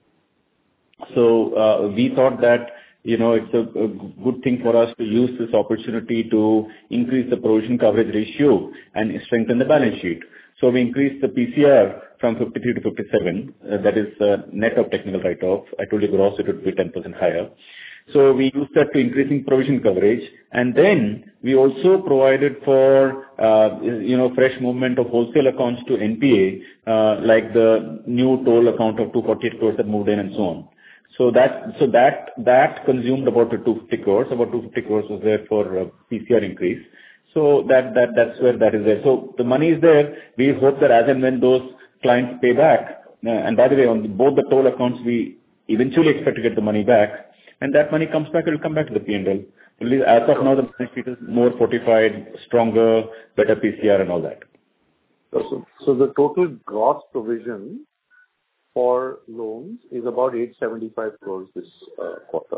So uh, we thought that, you know, it's a, a good thing for us to use this opportunity to increase the provision coverage ratio and strengthen the balance sheet. So we increased the P C R from fifty-three to fifty-seven. Uh, that is uh, net of technical write-off. I told you gross it would be ten percent higher. So we used that to increasing provision coverage, and then we also provided for, uh, you know, fresh movement of wholesale accounts to N P A, uh, like the new toll account of two hundred forty-eight crores that moved in and so on. So that so that that consumed about two hundred fifty crores. About two hundred fifty crores was there for uh, P C R increase. So that that that's where that is there. So the money is there. We hope that as and when those clients pay back, uh, and by the way, on both the toll accounts, we eventually expect to get the money back. And that money comes back, it will come back to the P and L. As of now, the balance sheet is more fortified, stronger, better P C R and all that. So, so the total gross provision for loans is about eight hundred seventy-five crores this uh, quarter.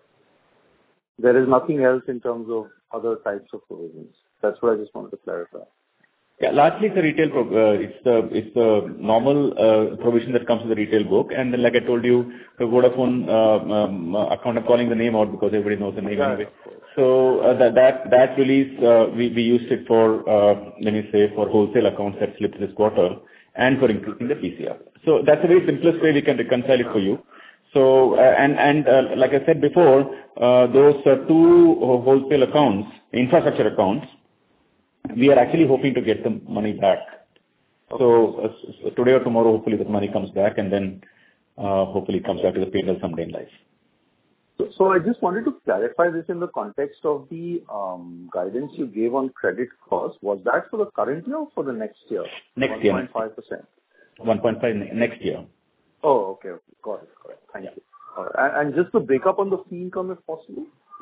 There is nothing else in terms of other types of provisions. That's what I just wanted to clarify. Yeah, largely it's a retail, pro- uh, it's the it's the normal uh, provision that comes to the retail book. And then, like I told you, the Vodafone uh, um, account, I'm calling the name out because everybody knows the name Yeah, anyway. So uh, that that that release, uh, we we used it for, uh, let me say, for wholesale accounts that slipped this quarter and for increasing the P C R. So that's the very simplest way we can reconcile it for you. So, uh, and and uh, like I said before, uh, those uh, two wholesale accounts, infrastructure accounts, we are actually hoping to get the money back. So, uh, so today or tomorrow, hopefully the money comes back, and then uh, hopefully it comes back to the P and L someday in life. So, so I just wanted to clarify this in the context of the um, guidance you gave on credit costs. Was that for the current year or for the next year? Next year. one point five percent. one point five next year. Oh, okay, okay. Got it, got it. Thank you. All right. And, and just to break up on the fee income if possible.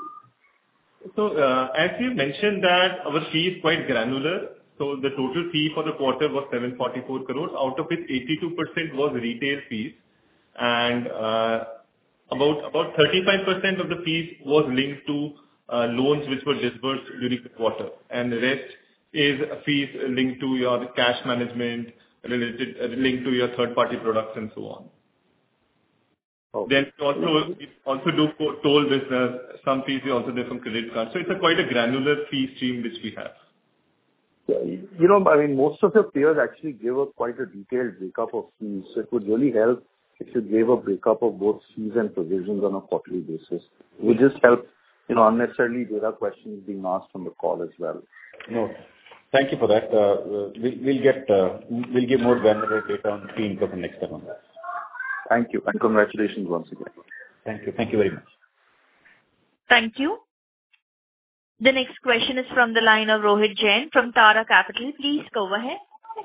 So, uh, as you mentioned that our fee is quite granular, so the total fee for the quarter was seven hundred forty-four crores, out of which eighty-two percent was retail fees, and uh, about about thirty-five percent of the fees was linked to uh, loans which were disbursed during the quarter, and the rest is fees linked to your cash management, related uh, linked to your third-party products and so on. Okay. Then we also we also do co- toll business. Some fees we also do from credit cards. So it's a quite a granular fee stream which we have. Yeah, you know, I mean, most of your peers actually give a quite a detailed breakup of fees. So it would really help if you gave a breakup of both fees and provisions on a quarterly basis. It would just help, you know, unnecessarily there are questions being asked on the call as well. No, thank you for that. Uh, we'll, we'll get uh, we'll give more granular data on fee income next time on that. Thank you, and congratulations once again. Thank you. Thank you very much. Thank you. The next question is from the line of Rohit Jain from Tara Capital. Please go ahead.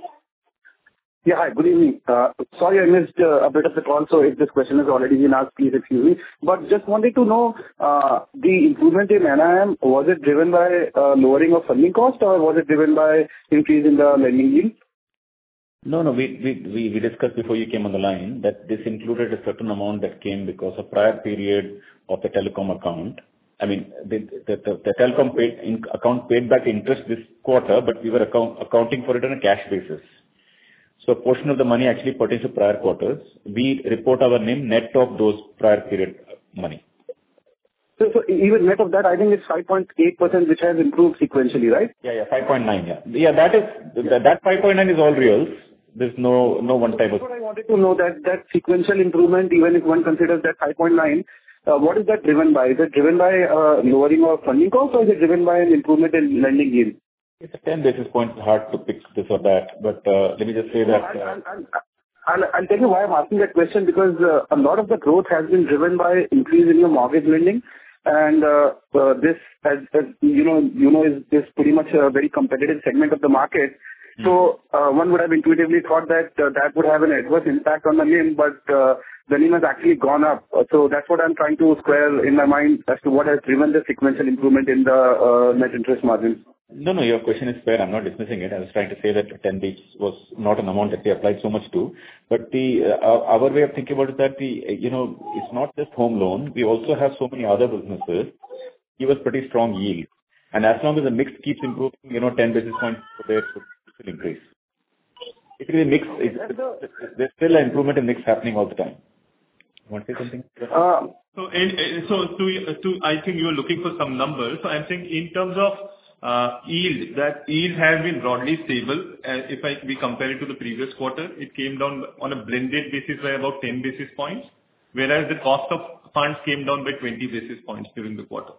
Yeah, hi, good evening. Uh, sorry I missed uh, a bit of the call, so if this question has already been asked, please excuse me. But just wanted to know, uh, the improvement in N I M, was it driven by uh, lowering of funding cost or was it driven by increase in the lending yield? No, no, we, we, we, we discussed before you came on the line that this included a certain amount that came because of prior period of the telecom account. I mean, the, the, the, the telecom paid in, account paid back interest this quarter, but we were account, accounting for it on a cash basis. So a portion of the money actually pertains to prior quarters. We report our N I M net of those prior period money. So, so even net of that, I think it's five point eight percent, which has improved sequentially, right? Yeah, yeah, five point nine, yeah. Yeah, that is, that, that five point nine is all reals. There's no no one type of. That's what I wanted to know, that that sequential improvement, even if one considers that five point nine, uh, what is that driven by? Is it driven by uh, lowering of funding costs, or is it driven by an improvement in lending yield? It's a ten basis points, hard to pick this or that, but uh, let me just say that. No, I'll, I'll, I'll, I'll tell you why I'm asking that question, because uh, a lot of the growth has been driven by increase in your mortgage lending, and uh, uh, this, as, as you know, you know, is, is pretty much a very competitive segment of the market. Mm-hmm. So uh, one would have intuitively thought that uh, that would have an adverse impact on the N I M, but uh, the N I M has actually gone up. So that's what I'm trying to square in my mind as to what has driven the sequential improvement in the uh, net interest margins. No, no, your question is fair. I'm not dismissing it. I was trying to say that ten basis was not an amount that we applied so much to. But the uh, our way of thinking about it is that the, you know, it's not just home loan. We also have so many other businesses give us pretty strong yield. And as long as the mix keeps improving, you know, ten basis points there should increase. It will mix. It's, it's, there's still an improvement in mix happening all the time. You want to say something? Uh, so, in, so to, to, I think you are looking for some numbers. So I'm saying in terms of Uh, yield, that yield has been broadly stable. Uh, if I, we compare it to the previous quarter, it came down on a blended basis by about ten basis points, whereas the cost of funds came down by twenty basis points during the quarter.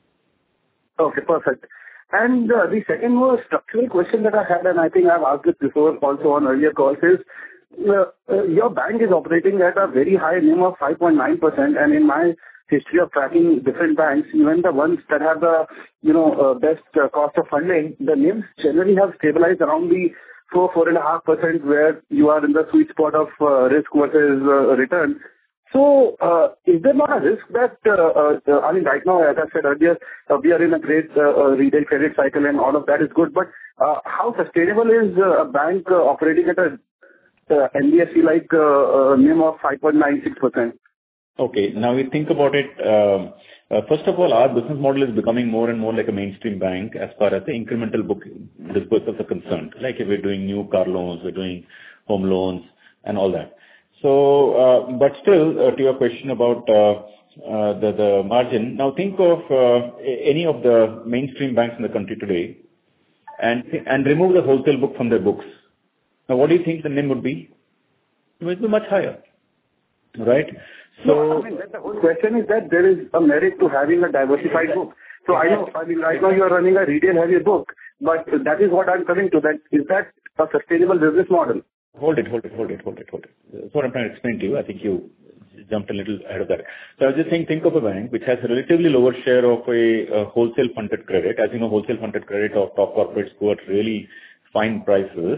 Okay, perfect. And uh, the second more structural question that I had, and I think I've asked this before also on earlier calls, is uh, uh, your bank is operating at a very high N I M of five point nine percent, and in my history of tracking different banks, even the ones that have the, you know, uh, best uh, cost of funding, the N I Ms generally have stabilized around the four, four and a half percent, where you are in the sweet spot of uh, risk versus uh, return. So, uh, is there not a risk that, uh, uh, I mean, right now, as I said earlier, uh, we are in a great uh, uh, retail credit cycle and all of that is good, but uh, how sustainable is uh, a bank uh, operating at a uh, N B F C like uh, uh, N I M of five point nine six percent? Okay. Now we think about it. Um, uh, first of all, our business model is becoming more and more like a mainstream bank as far as the incremental book disbursements are concerned. Like if we're doing new car loans, we're doing home loans and all that. So, uh, but still, uh, to your question about uh, uh, the, the margin, now think of uh, any of the mainstream banks in the country today and, and remove the wholesale book from their books. Now, what do you think the N I M would be? It would be much higher, right? So, no, I mean, the whole question is that there is a merit to having a diversified book. So I know, I mean, right now you are running a retail-heavy book, but that is what I'm coming to. That is that a sustainable business model? Hold it, hold it, hold it, hold it, hold it. That's what I'm trying to explain to you. I think you jumped a little ahead of that. So I was just saying, think of a bank which has a relatively lower share of a, a wholesale funded credit. As you know, wholesale funded credit of top corporates go at really fine prices.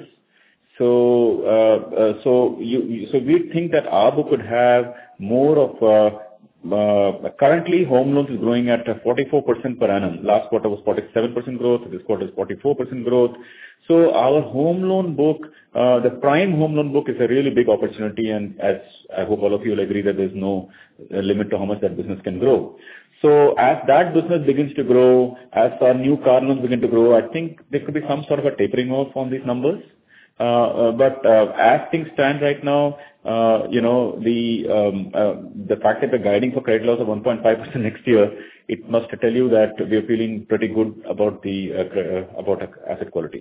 So, uh, uh, so you, so we think that our book would have more of, uh, uh, currently home loans is growing at forty-four percent per annum. Last quarter was forty-seven percent growth. This quarter is forty-four percent growth. So our home loan book, uh, the prime home loan book is a really big opportunity. And as I hope all of you will agree that there's no uh, limit to how much that business can grow. So as that business begins to grow, as our new car loans begin to grow, I think there could be some sort of a tapering off on these numbers. Uh, uh, but uh, as things stand right now, uh, you know, the um, uh, the fact that we're guiding for credit loss of one point five percent next year, it must tell you that we're feeling pretty good about the uh, uh, about asset quality.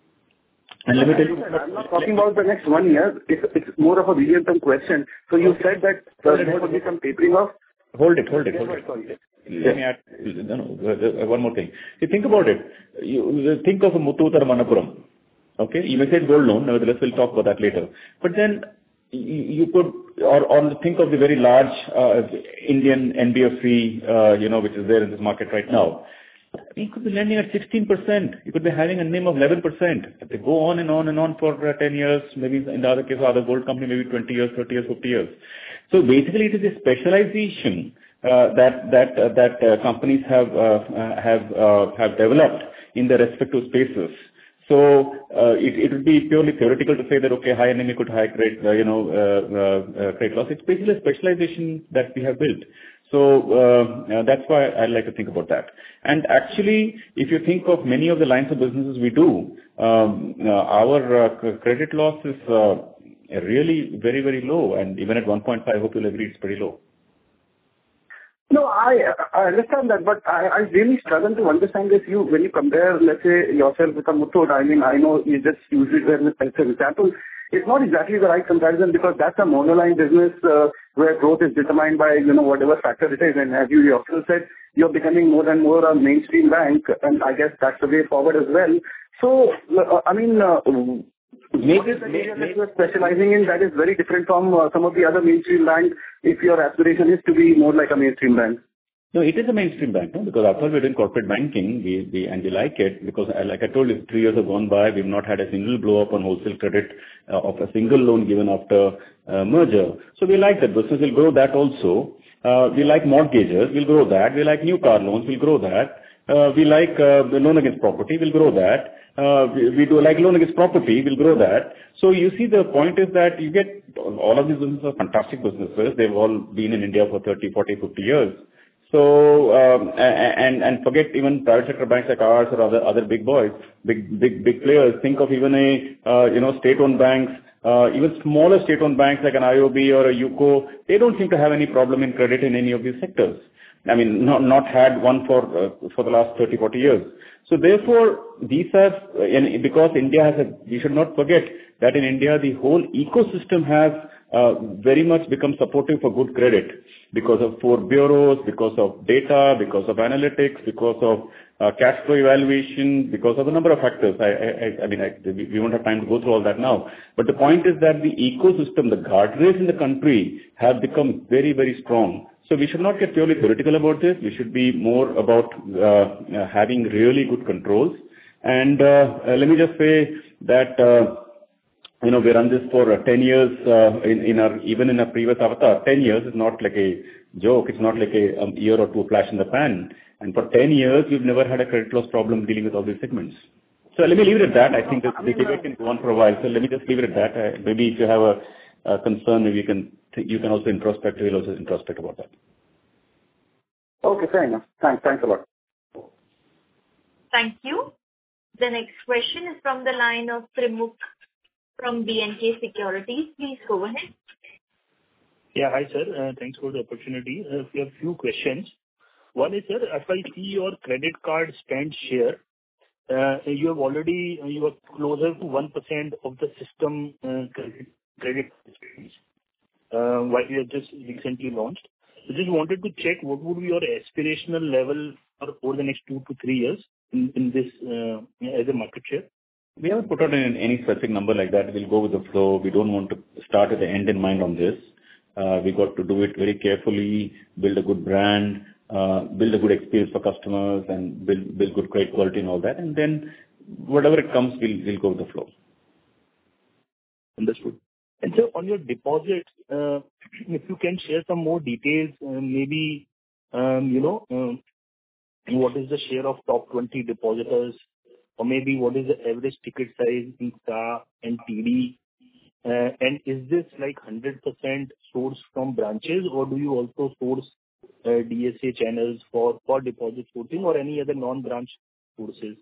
And let me tell you, I'm not talking about the next one year. It's, it's more of a medium-term question. So you said that uh, there would be some tapering off. Hold it, hold it, hold it. Let me add no, no, one more thing. You think about it. You think of a Muthoot or Manappuram. Okay, you may say gold loan, nevertheless we'll talk about that later. But then you could, or, or think of the very large uh, Indian N B F C, uh, you know, which is there in this market right now. You could be lending at sixteen percent. You could be having a N I M of eleven percent. If they go on and on and on for uh, ten years, maybe in the other case, other gold company, maybe twenty years, thirty years, fifty years. So basically it is a specialization uh, that, that, uh, that uh, companies have, uh, have, uh, have developed in their respective spaces. So uh, it, it would be purely theoretical to say that, okay, high N I M could high credit, uh, you know, uh, uh, credit loss. It's basically a specialization that we have built. So uh, uh, that's why I like to think about that. And actually, if you think of many of the lines of businesses we do, um, uh, our uh, credit loss is uh, really very, very low. And even at one point five, I hope you'll agree, it's pretty low. No, I I understand that, but I, I really struggle to understand this. You when you compare, let's say, yourself with a Muthoot, I mean, I know you just use it as an example. it's not exactly the right comparison because that's a monoline business uh, where growth is determined by, you know, whatever factor it is. And as you yourself said, you're becoming more and more a mainstream bank, and I guess that's the way forward as well. So, uh, I mean, uh, maybe the area that you're specializing in that is very different from uh, some of the other mainstream banks if your aspiration is to be more like a mainstream bank. No, it is a mainstream bank, no? Because after we're doing corporate banking, we, we and we like it because, uh, like I told you, three years have gone by, we've not had a single blow up on wholesale credit uh, of a single loan given after uh, merger. So we like that business. We'll grow that also. Uh, we like mortgages. We'll grow that. We like new car loans. We'll grow that. Uh, we like uh, the loan against property. We'll grow that. Uh, we, we do like loan against property. We'll grow that. So you see, the point is that you get all of these businesses are fantastic businesses. They've all been in India for thirty, forty, fifty years. So, um, and, and forget even private sector banks like ours or other, other big boys, big, big, big players. Think of even a, uh, you know, state-owned banks, uh, even smaller state-owned banks like an I O B or a UCO. They don't seem to have any problem in credit in any of these sectors. I mean, not, not had one for, uh, for the last thirty, forty years. So therefore, these are, and because India has a, we should not forget that in India, the whole ecosystem has uh, very much become supportive for good credit because of four bureaus, because of data, because of analytics, because of uh, cash flow evaluation, because of a number of factors. I, I, I mean, I, we won't have time to go through all that now. But the point is that the ecosystem, the guardrails in the country have become very, very strong. So we should not get purely theoretical about this. We should be more about uh, uh, having really good controls. And uh, uh, let me just say that, uh, you know, we run this for uh, ten years, uh, in, in our, even in our previous avatar. ten years is not like a joke. It's not like a um, year or two flash in the pan. And for ten years, we've never had a credit loss problem dealing with all these segments. So let me leave it at that. I think that the debate can go on for a while. So let me just leave it at that. Uh, maybe if you have a, a concern, maybe you can you can also introspect. We'll also introspect about that. Okay, fair enough. Thanks. Thanks a lot. Thank you. The next question is from the line of Trimukh from B and K Securities. Please go ahead. Yeah, hi, sir. Uh, thanks for the opportunity. Uh, we have a few questions. One is, sir, if I see your credit card spend share, uh, you have already, uh, you are closer to one percent of the system uh, credit, credit spends, uh, while you have just recently launched. So just wanted to check what would be your aspirational level for over the next two to three years in, in this uh, as a market share? We haven't put out any, any specific number like that. We'll go with the flow. We don't want to start with the end in mind on this. Uh, we got to do it very carefully, build a good brand, uh, build a good experience for customers, and build, build good credit quality and all that. And then whatever it comes, we'll, we'll go with the flow. Understood. And so on your deposits, uh, if you can share some more details, uh, maybe, um, you know, um, what is the share of top twenty depositors, or maybe what is the average ticket size in S A and T D? Uh, and is this like one hundred percent sourced from branches, or do you also source uh, D S A channels for, for deposit sourcing or any other non-branch sources?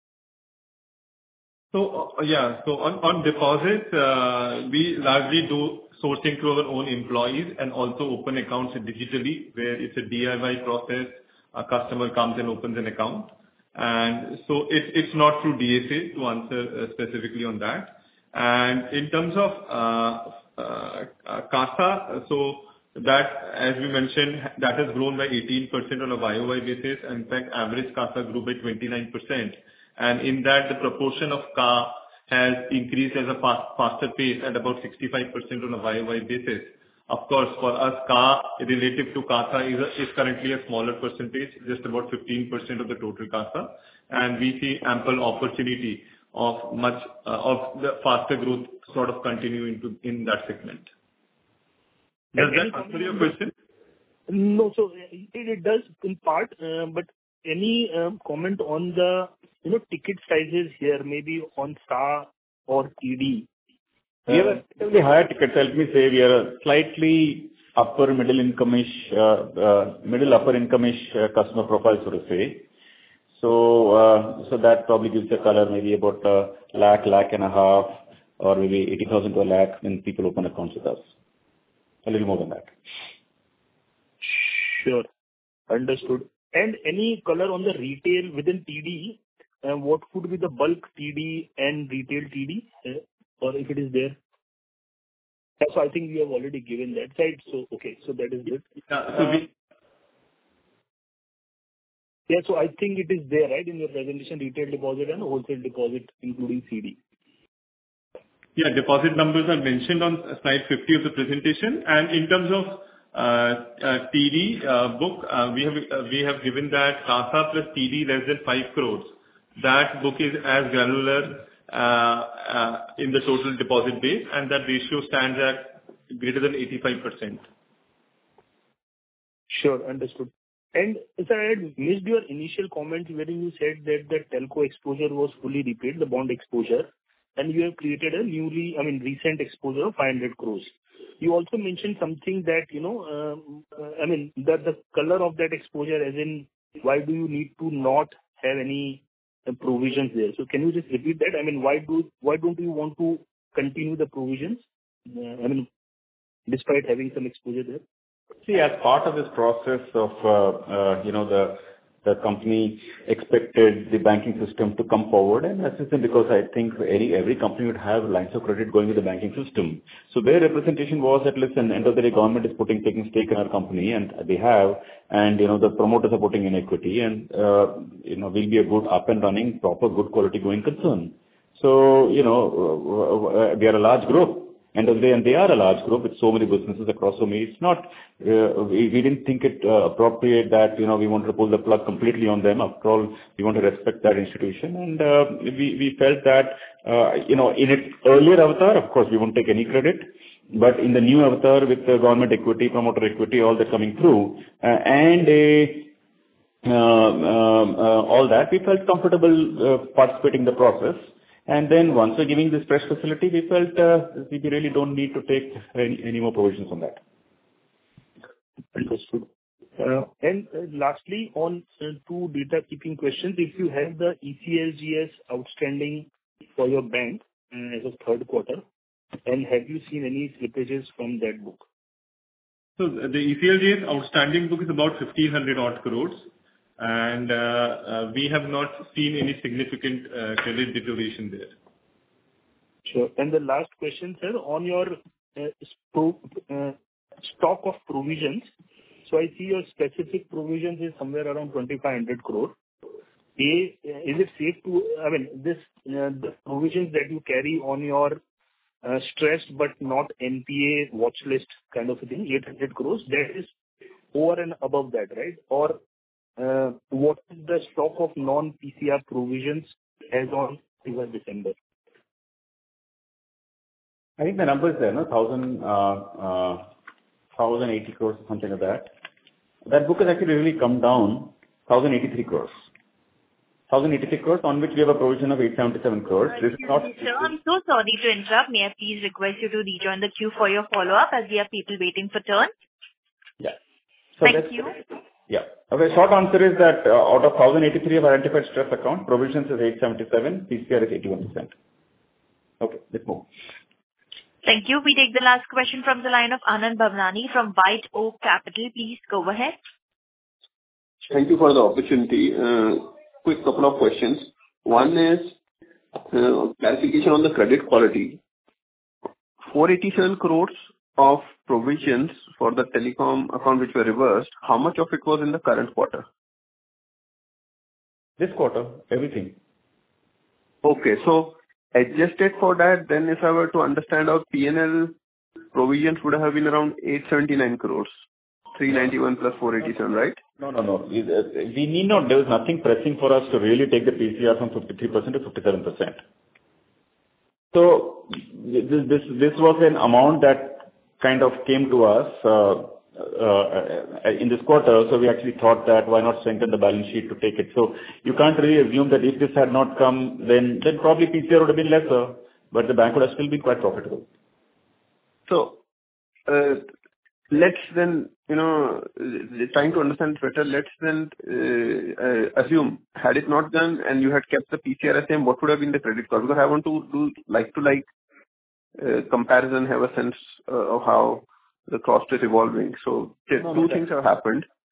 So, uh, yeah, so on, on deposits, uh, we largely do sourcing through our own employees and also open accounts digitally, where it's a D I Y process. A customer comes and opens an account. And so it, it's not through D S A, to answer uh, specifically on that. And in terms of uh, uh, uh, CASA, so that, as we mentioned, that has grown by eighteen percent on a Y O Y basis. In fact, average CASA grew by twenty-nine percent. And in that, the proportion of C A has increased at a fast, faster pace at about sixty-five percent on a Y O Y basis. Of course, for us, C A relative to CASA is, a, is currently a smaller percentage, just about fifteen percent of the total CASA. And we see ample opportunity of much uh, of the faster growth sort of continuing to in that segment. Does that answer your question? No, so it, it does in part, uh, but any um, comment on the, you know, ticket sizes here, maybe on S A or T D? We have a relatively higher ticket. Let me say we are a slightly upper middle income-ish, uh, uh, middle upper income-ish uh, customer profile, so to say. So, uh, so that probably gives a color, maybe about a lakh, lakh and a half, or maybe eighty thousand to a lakh when people open accounts with us. A little more than that. Sure. Understood. And any color on the retail within T D? Uh, what would be the bulk T D and retail T D, uh, or if it is there? So I think we have already given that side. So, okay, so that is good. Yeah, so we... Yeah, so I think it is there, right, in your presentation, retail deposit and wholesale deposit, including C D. Yeah, deposit numbers are mentioned on slide fifty of the presentation. And in terms of uh, uh, T D uh, book, uh, we have uh, we have given that CASA plus T D less than five crores. That book is as granular uh, uh, in the total deposit base, and that ratio stands at greater than eighty-five percent. Sure, understood. And sir, I had missed your initial comment wherein you said that the telco exposure was fully repaid, the bond exposure, and you have created a newly, I mean, recent exposure of five hundred crores. You also mentioned something that, you know, um, uh, I mean, that the color of that exposure, as in, why do you need to not have any uh, provisions there? So can you just repeat that? I mean, why do why don't you want to continue the provisions? Uh, I mean, despite having some exposure there. See, as part of this process of, uh, uh, you know, the the company expected the banking system to come forward, and that's just because I think every every company would have lines of credit going with the banking system. So their representation was that, listen, end of the day, government is putting taking stake in our company, and they have, and you know the promoters are putting in equity, and uh, you know we'll be a good up and running, proper, good quality going concern. So you know uh, we are a large group. End of the day, and they are a large group with so many businesses across so many. It's not, uh, we, we didn't think it uh, appropriate that, you know, we want to pull the plug completely on them. After all, we want to respect that institution. And uh, we, we felt that, uh, you know, in its earlier avatar, of course, we won't take any credit. But in the new avatar with the government equity, promoter equity, all that coming through, uh, and a, uh, um, uh, all that, we felt comfortable uh, participating in the process. And then once we're giving this fresh facility, we felt uh, we really don't need to take any, any more provisions on that. Understood. Uh, and uh, lastly, on uh, two data keeping questions, if you have the E C L G S outstanding for your bank uh, as of third quarter, and have you seen any slippages from that book? So the E C L G S outstanding book is about fifteen hundred odd crores. And uh, uh, we have not seen any significant uh, credit deterioration there. Sure. And the last question, sir, on your uh, sto- uh, stock of provisions. So I see your specific provisions is somewhere around twenty-five hundred crore. A, is it safe to, I mean, this uh, the provisions that you carry on your uh, stressed but not N P A watch list kind of a thing, eight hundred crores, that is over and above that, right? Or Uh, what is the stock of non-P C R provisions as on December? I think the number is there, no? Thousand, uh, uh, thousand eighty crores or something like that. That book has actually really come down, thousand eighty-three crores. Thousand eighty-three crores, on which we have a provision of eight seventy-seven crores. Uh, this is not. Sir, I'm so sorry to interrupt. May I please request you to rejoin the queue for your follow-up, as we have people waiting for turn? Yeah. So Thank you. Yeah. Okay, short answer is that uh, out of one thousand eighty-three of identified stress account, provisions is eight seventy-seven, P C R is eighty-one percent. Okay, let's move. Thank you. We take the last question from the line of Anand Bhavnani from White Oak Capital. Please go ahead. Thank you for the opportunity. Uh, quick couple of questions. One is uh, clarification on the credit quality. four hundred eighty-seven crores of provisions for the telecom account which were reversed, how much of it was in the current quarter? This quarter, everything. Okay, so adjusted for that, then if I were to understand our P and L provisions would have been around eight seventy-nine crores, three ninety-one plus four eighty-seven, right? No, no, no. We, uh, we need not, there was nothing pressing for us to really take the P C R from fifty-three percent to fifty-seven percent. So this, this, this was an amount that kind of came to us uh, uh, in this quarter, so we actually thought that why not strengthen the balance sheet to take it. So you can't really assume that if this had not come, then then probably P C R would have been lesser, but the bank would have still been quite profitable. So uh, let's then, you know, trying to understand better, let's then uh, uh, assume, had it not done and you had kept the P C R as same, what would have been the credit cost? Because I want to do like to like uh, comparison, have a sense uh, of how the cost is evolving. So no, two things have happened.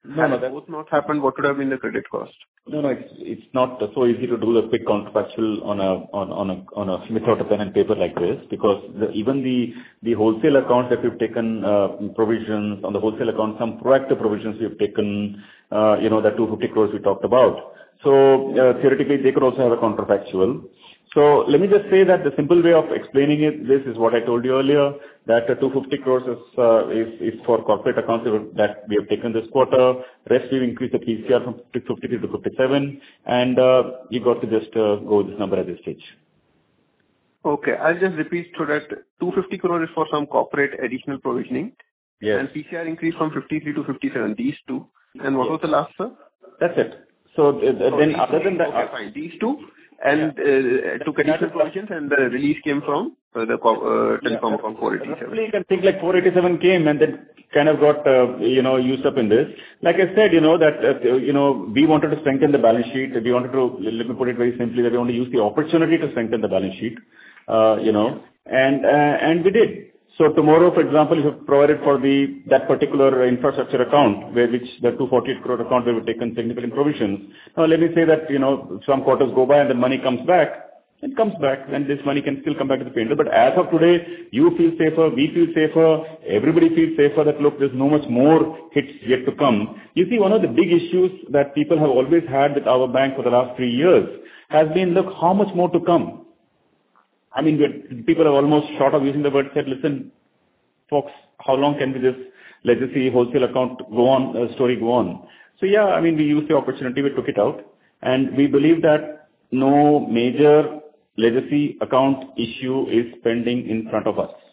No, no, Had that- both not happened, what would have been the credit cost? No, no, it's it's not so easy to do the quick counterfactual on a on on a on a without a pen and paper like this, because the, even the the wholesale accounts that we've taken uh, provisions on the wholesale account, some proactive provisions we've taken, uh, you know, the two hundred fifty crores we talked about. So uh, theoretically, they could also have a counterfactual. So let me just say that the simple way of explaining it, this is what I told you earlier, that uh, two hundred fifty crores is, uh, is, is for corporate accounts that we have taken this quarter. Rest we've increased the P C R from fifty-three to fifty-seven, and uh, you got to just uh, go with this number at this stage. Okay, I'll just repeat so that two hundred fifty crore is for some corporate additional provisioning. Yes. And P C R increased from fifty-three to fifty-seven, these two. And what Yes. was the last, sir? That's it. So uh, So then these other two- than that, okay, fine. These two, and uh, took additional provisions, and the release came from uh, the co- uh, telecom account four eighty-seven. roughly you can think like four eighty-seven came and then kind of got, uh, you know, used up in this. Like I said, you know, that, uh, you know, we wanted to strengthen the balance sheet. We wanted to, let me put it very simply, that we want to use the opportunity to strengthen the balance sheet, uh, you know, and, uh, and we did. So tomorrow, for example, if you provided for the, that particular infrastructure account, where which the two hundred forty-eight crore account, where we've taken significant provisions. Now, let me say that, you know, some quarters go by and the money comes back. It comes back, and this money can still come back to the payment. But as of today, you feel safer, we feel safer, everybody feels safer that, look, there's no much more hits yet to come. You see, one of the big issues that people have always had with our bank for the last three years has been, look, how much more to come? I mean, we're- people are almost short of using the word, said, listen, folks, how long can this legacy wholesale account go on, uh, story go on? So yeah, I mean, we used the opportunity, we took it out, and we believe that no major legacy account issue is pending in front of us.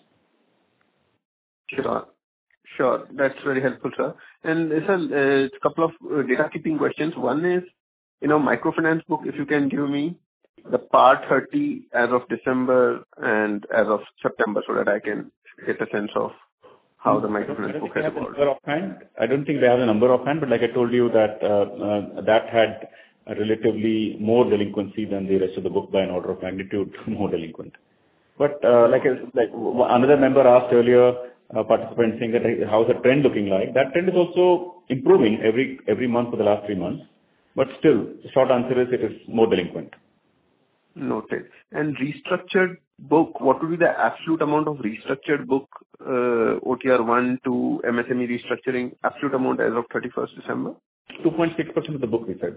Sure. Sure. That's very helpful, sir. And uh, sir, a couple of uh, data keeping questions. One is, you know, microfinance book, if you can give me the Par thirty as of December and as of September, so that I can get a sense of how the microfinance book has evolved. Number offhand, I don't think they have the number offhand, but like I told you that uh, uh, that had a relatively more delinquency than the rest of the book by an order of magnitude more delinquent. But uh, like I- like w- another member asked earlier, uh, participant saying that hey, how's the trend looking like? That trend is also improving every every month for the last three months. But still, the short answer is it is more delinquent. Noted. And restructured book, what would be the absolute amount of restructured book, uh, O T R one to M S M E restructuring, absolute amount as of thirty-first December? two point six percent of the book, we said.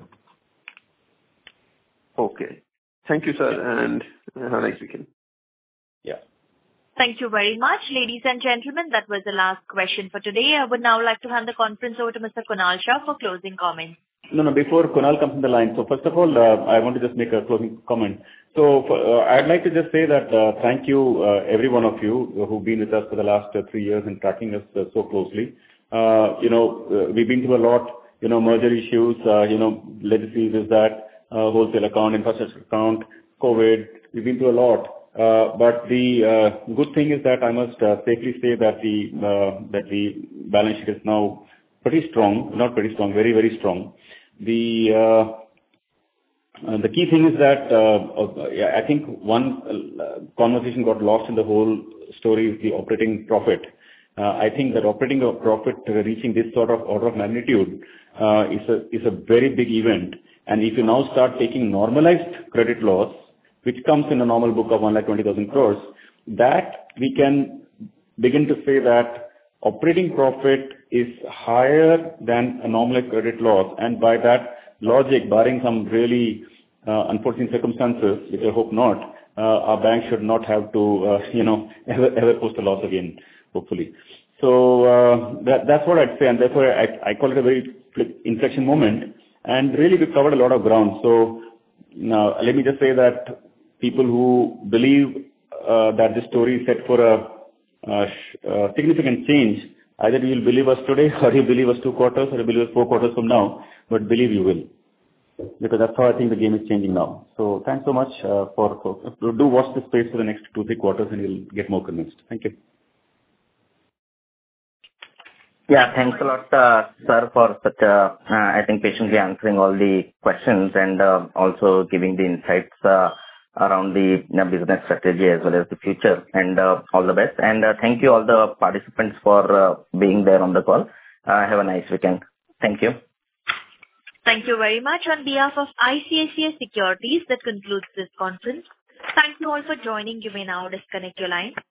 Okay. Thank you, sir, and have a nice weekend. Yeah. Thank you very much. Ladies and gentlemen, that was the last question for today. I would now like to hand the conference over to Mister Kunal Shah for closing comments. No, no, before Kunal comes in the line. So first of all, uh, I want to just make a closing comment. So for, uh, I'd like to just say that uh, thank you, uh, every one of you who've been with us for the last uh, three years and tracking us uh, so closely. Uh, you know, uh, we've been through a lot, you know, merger issues, uh, you know, legacy, this, that, uh, wholesale account, infrastructure account, COVID. We've been through a lot. Uh, but the uh, good thing is that I must uh, safely say that the uh, that the balance sheet is now pretty strong, not pretty strong, very, very strong. The uh, uh, the key thing is that uh, uh, yeah, I think one uh, conversation got lost in the whole story is the operating profit. Uh, I think that operating profit uh, reaching this sort of order of magnitude uh, is a is a very big event. And if you now start taking normalized credit loss, which comes in a normal book of one lakh twenty thousand crores, that we can begin to say that operating profit is higher than a normalized credit loss. And by that logic, barring some really uh, unforeseen circumstances, which I hope not, uh, our bank should not have to, uh, you know, ever, ever post a loss again, hopefully. So uh, that, that's what I'd say. And therefore, I, I call it a very inflection moment. And really, we've covered a lot of ground. So now, let me just say that people who believe uh, that this story is set for a, a, a significant change, either you will believe us today, or you believe us two quarters, or you believe us four quarters from now, but believe you will. Because that's how I think the game is changing now. So thanks so much uh, for, for, do watch this space for the next two, three quarters, and you'll get more convinced. Thank you. Yeah, thanks a lot, uh, sir, for such a, uh, I think, patiently answering all the questions and uh, also giving the insights uh, around the you know, business strategy as well as the future. And uh, all the best. And uh, thank you all the participants for uh, being there on the call. Uh, have a nice weekend. Thank you. Thank you very much. On behalf of I C I C I Securities, that concludes this conference. Thank you all for joining. You may now disconnect your line.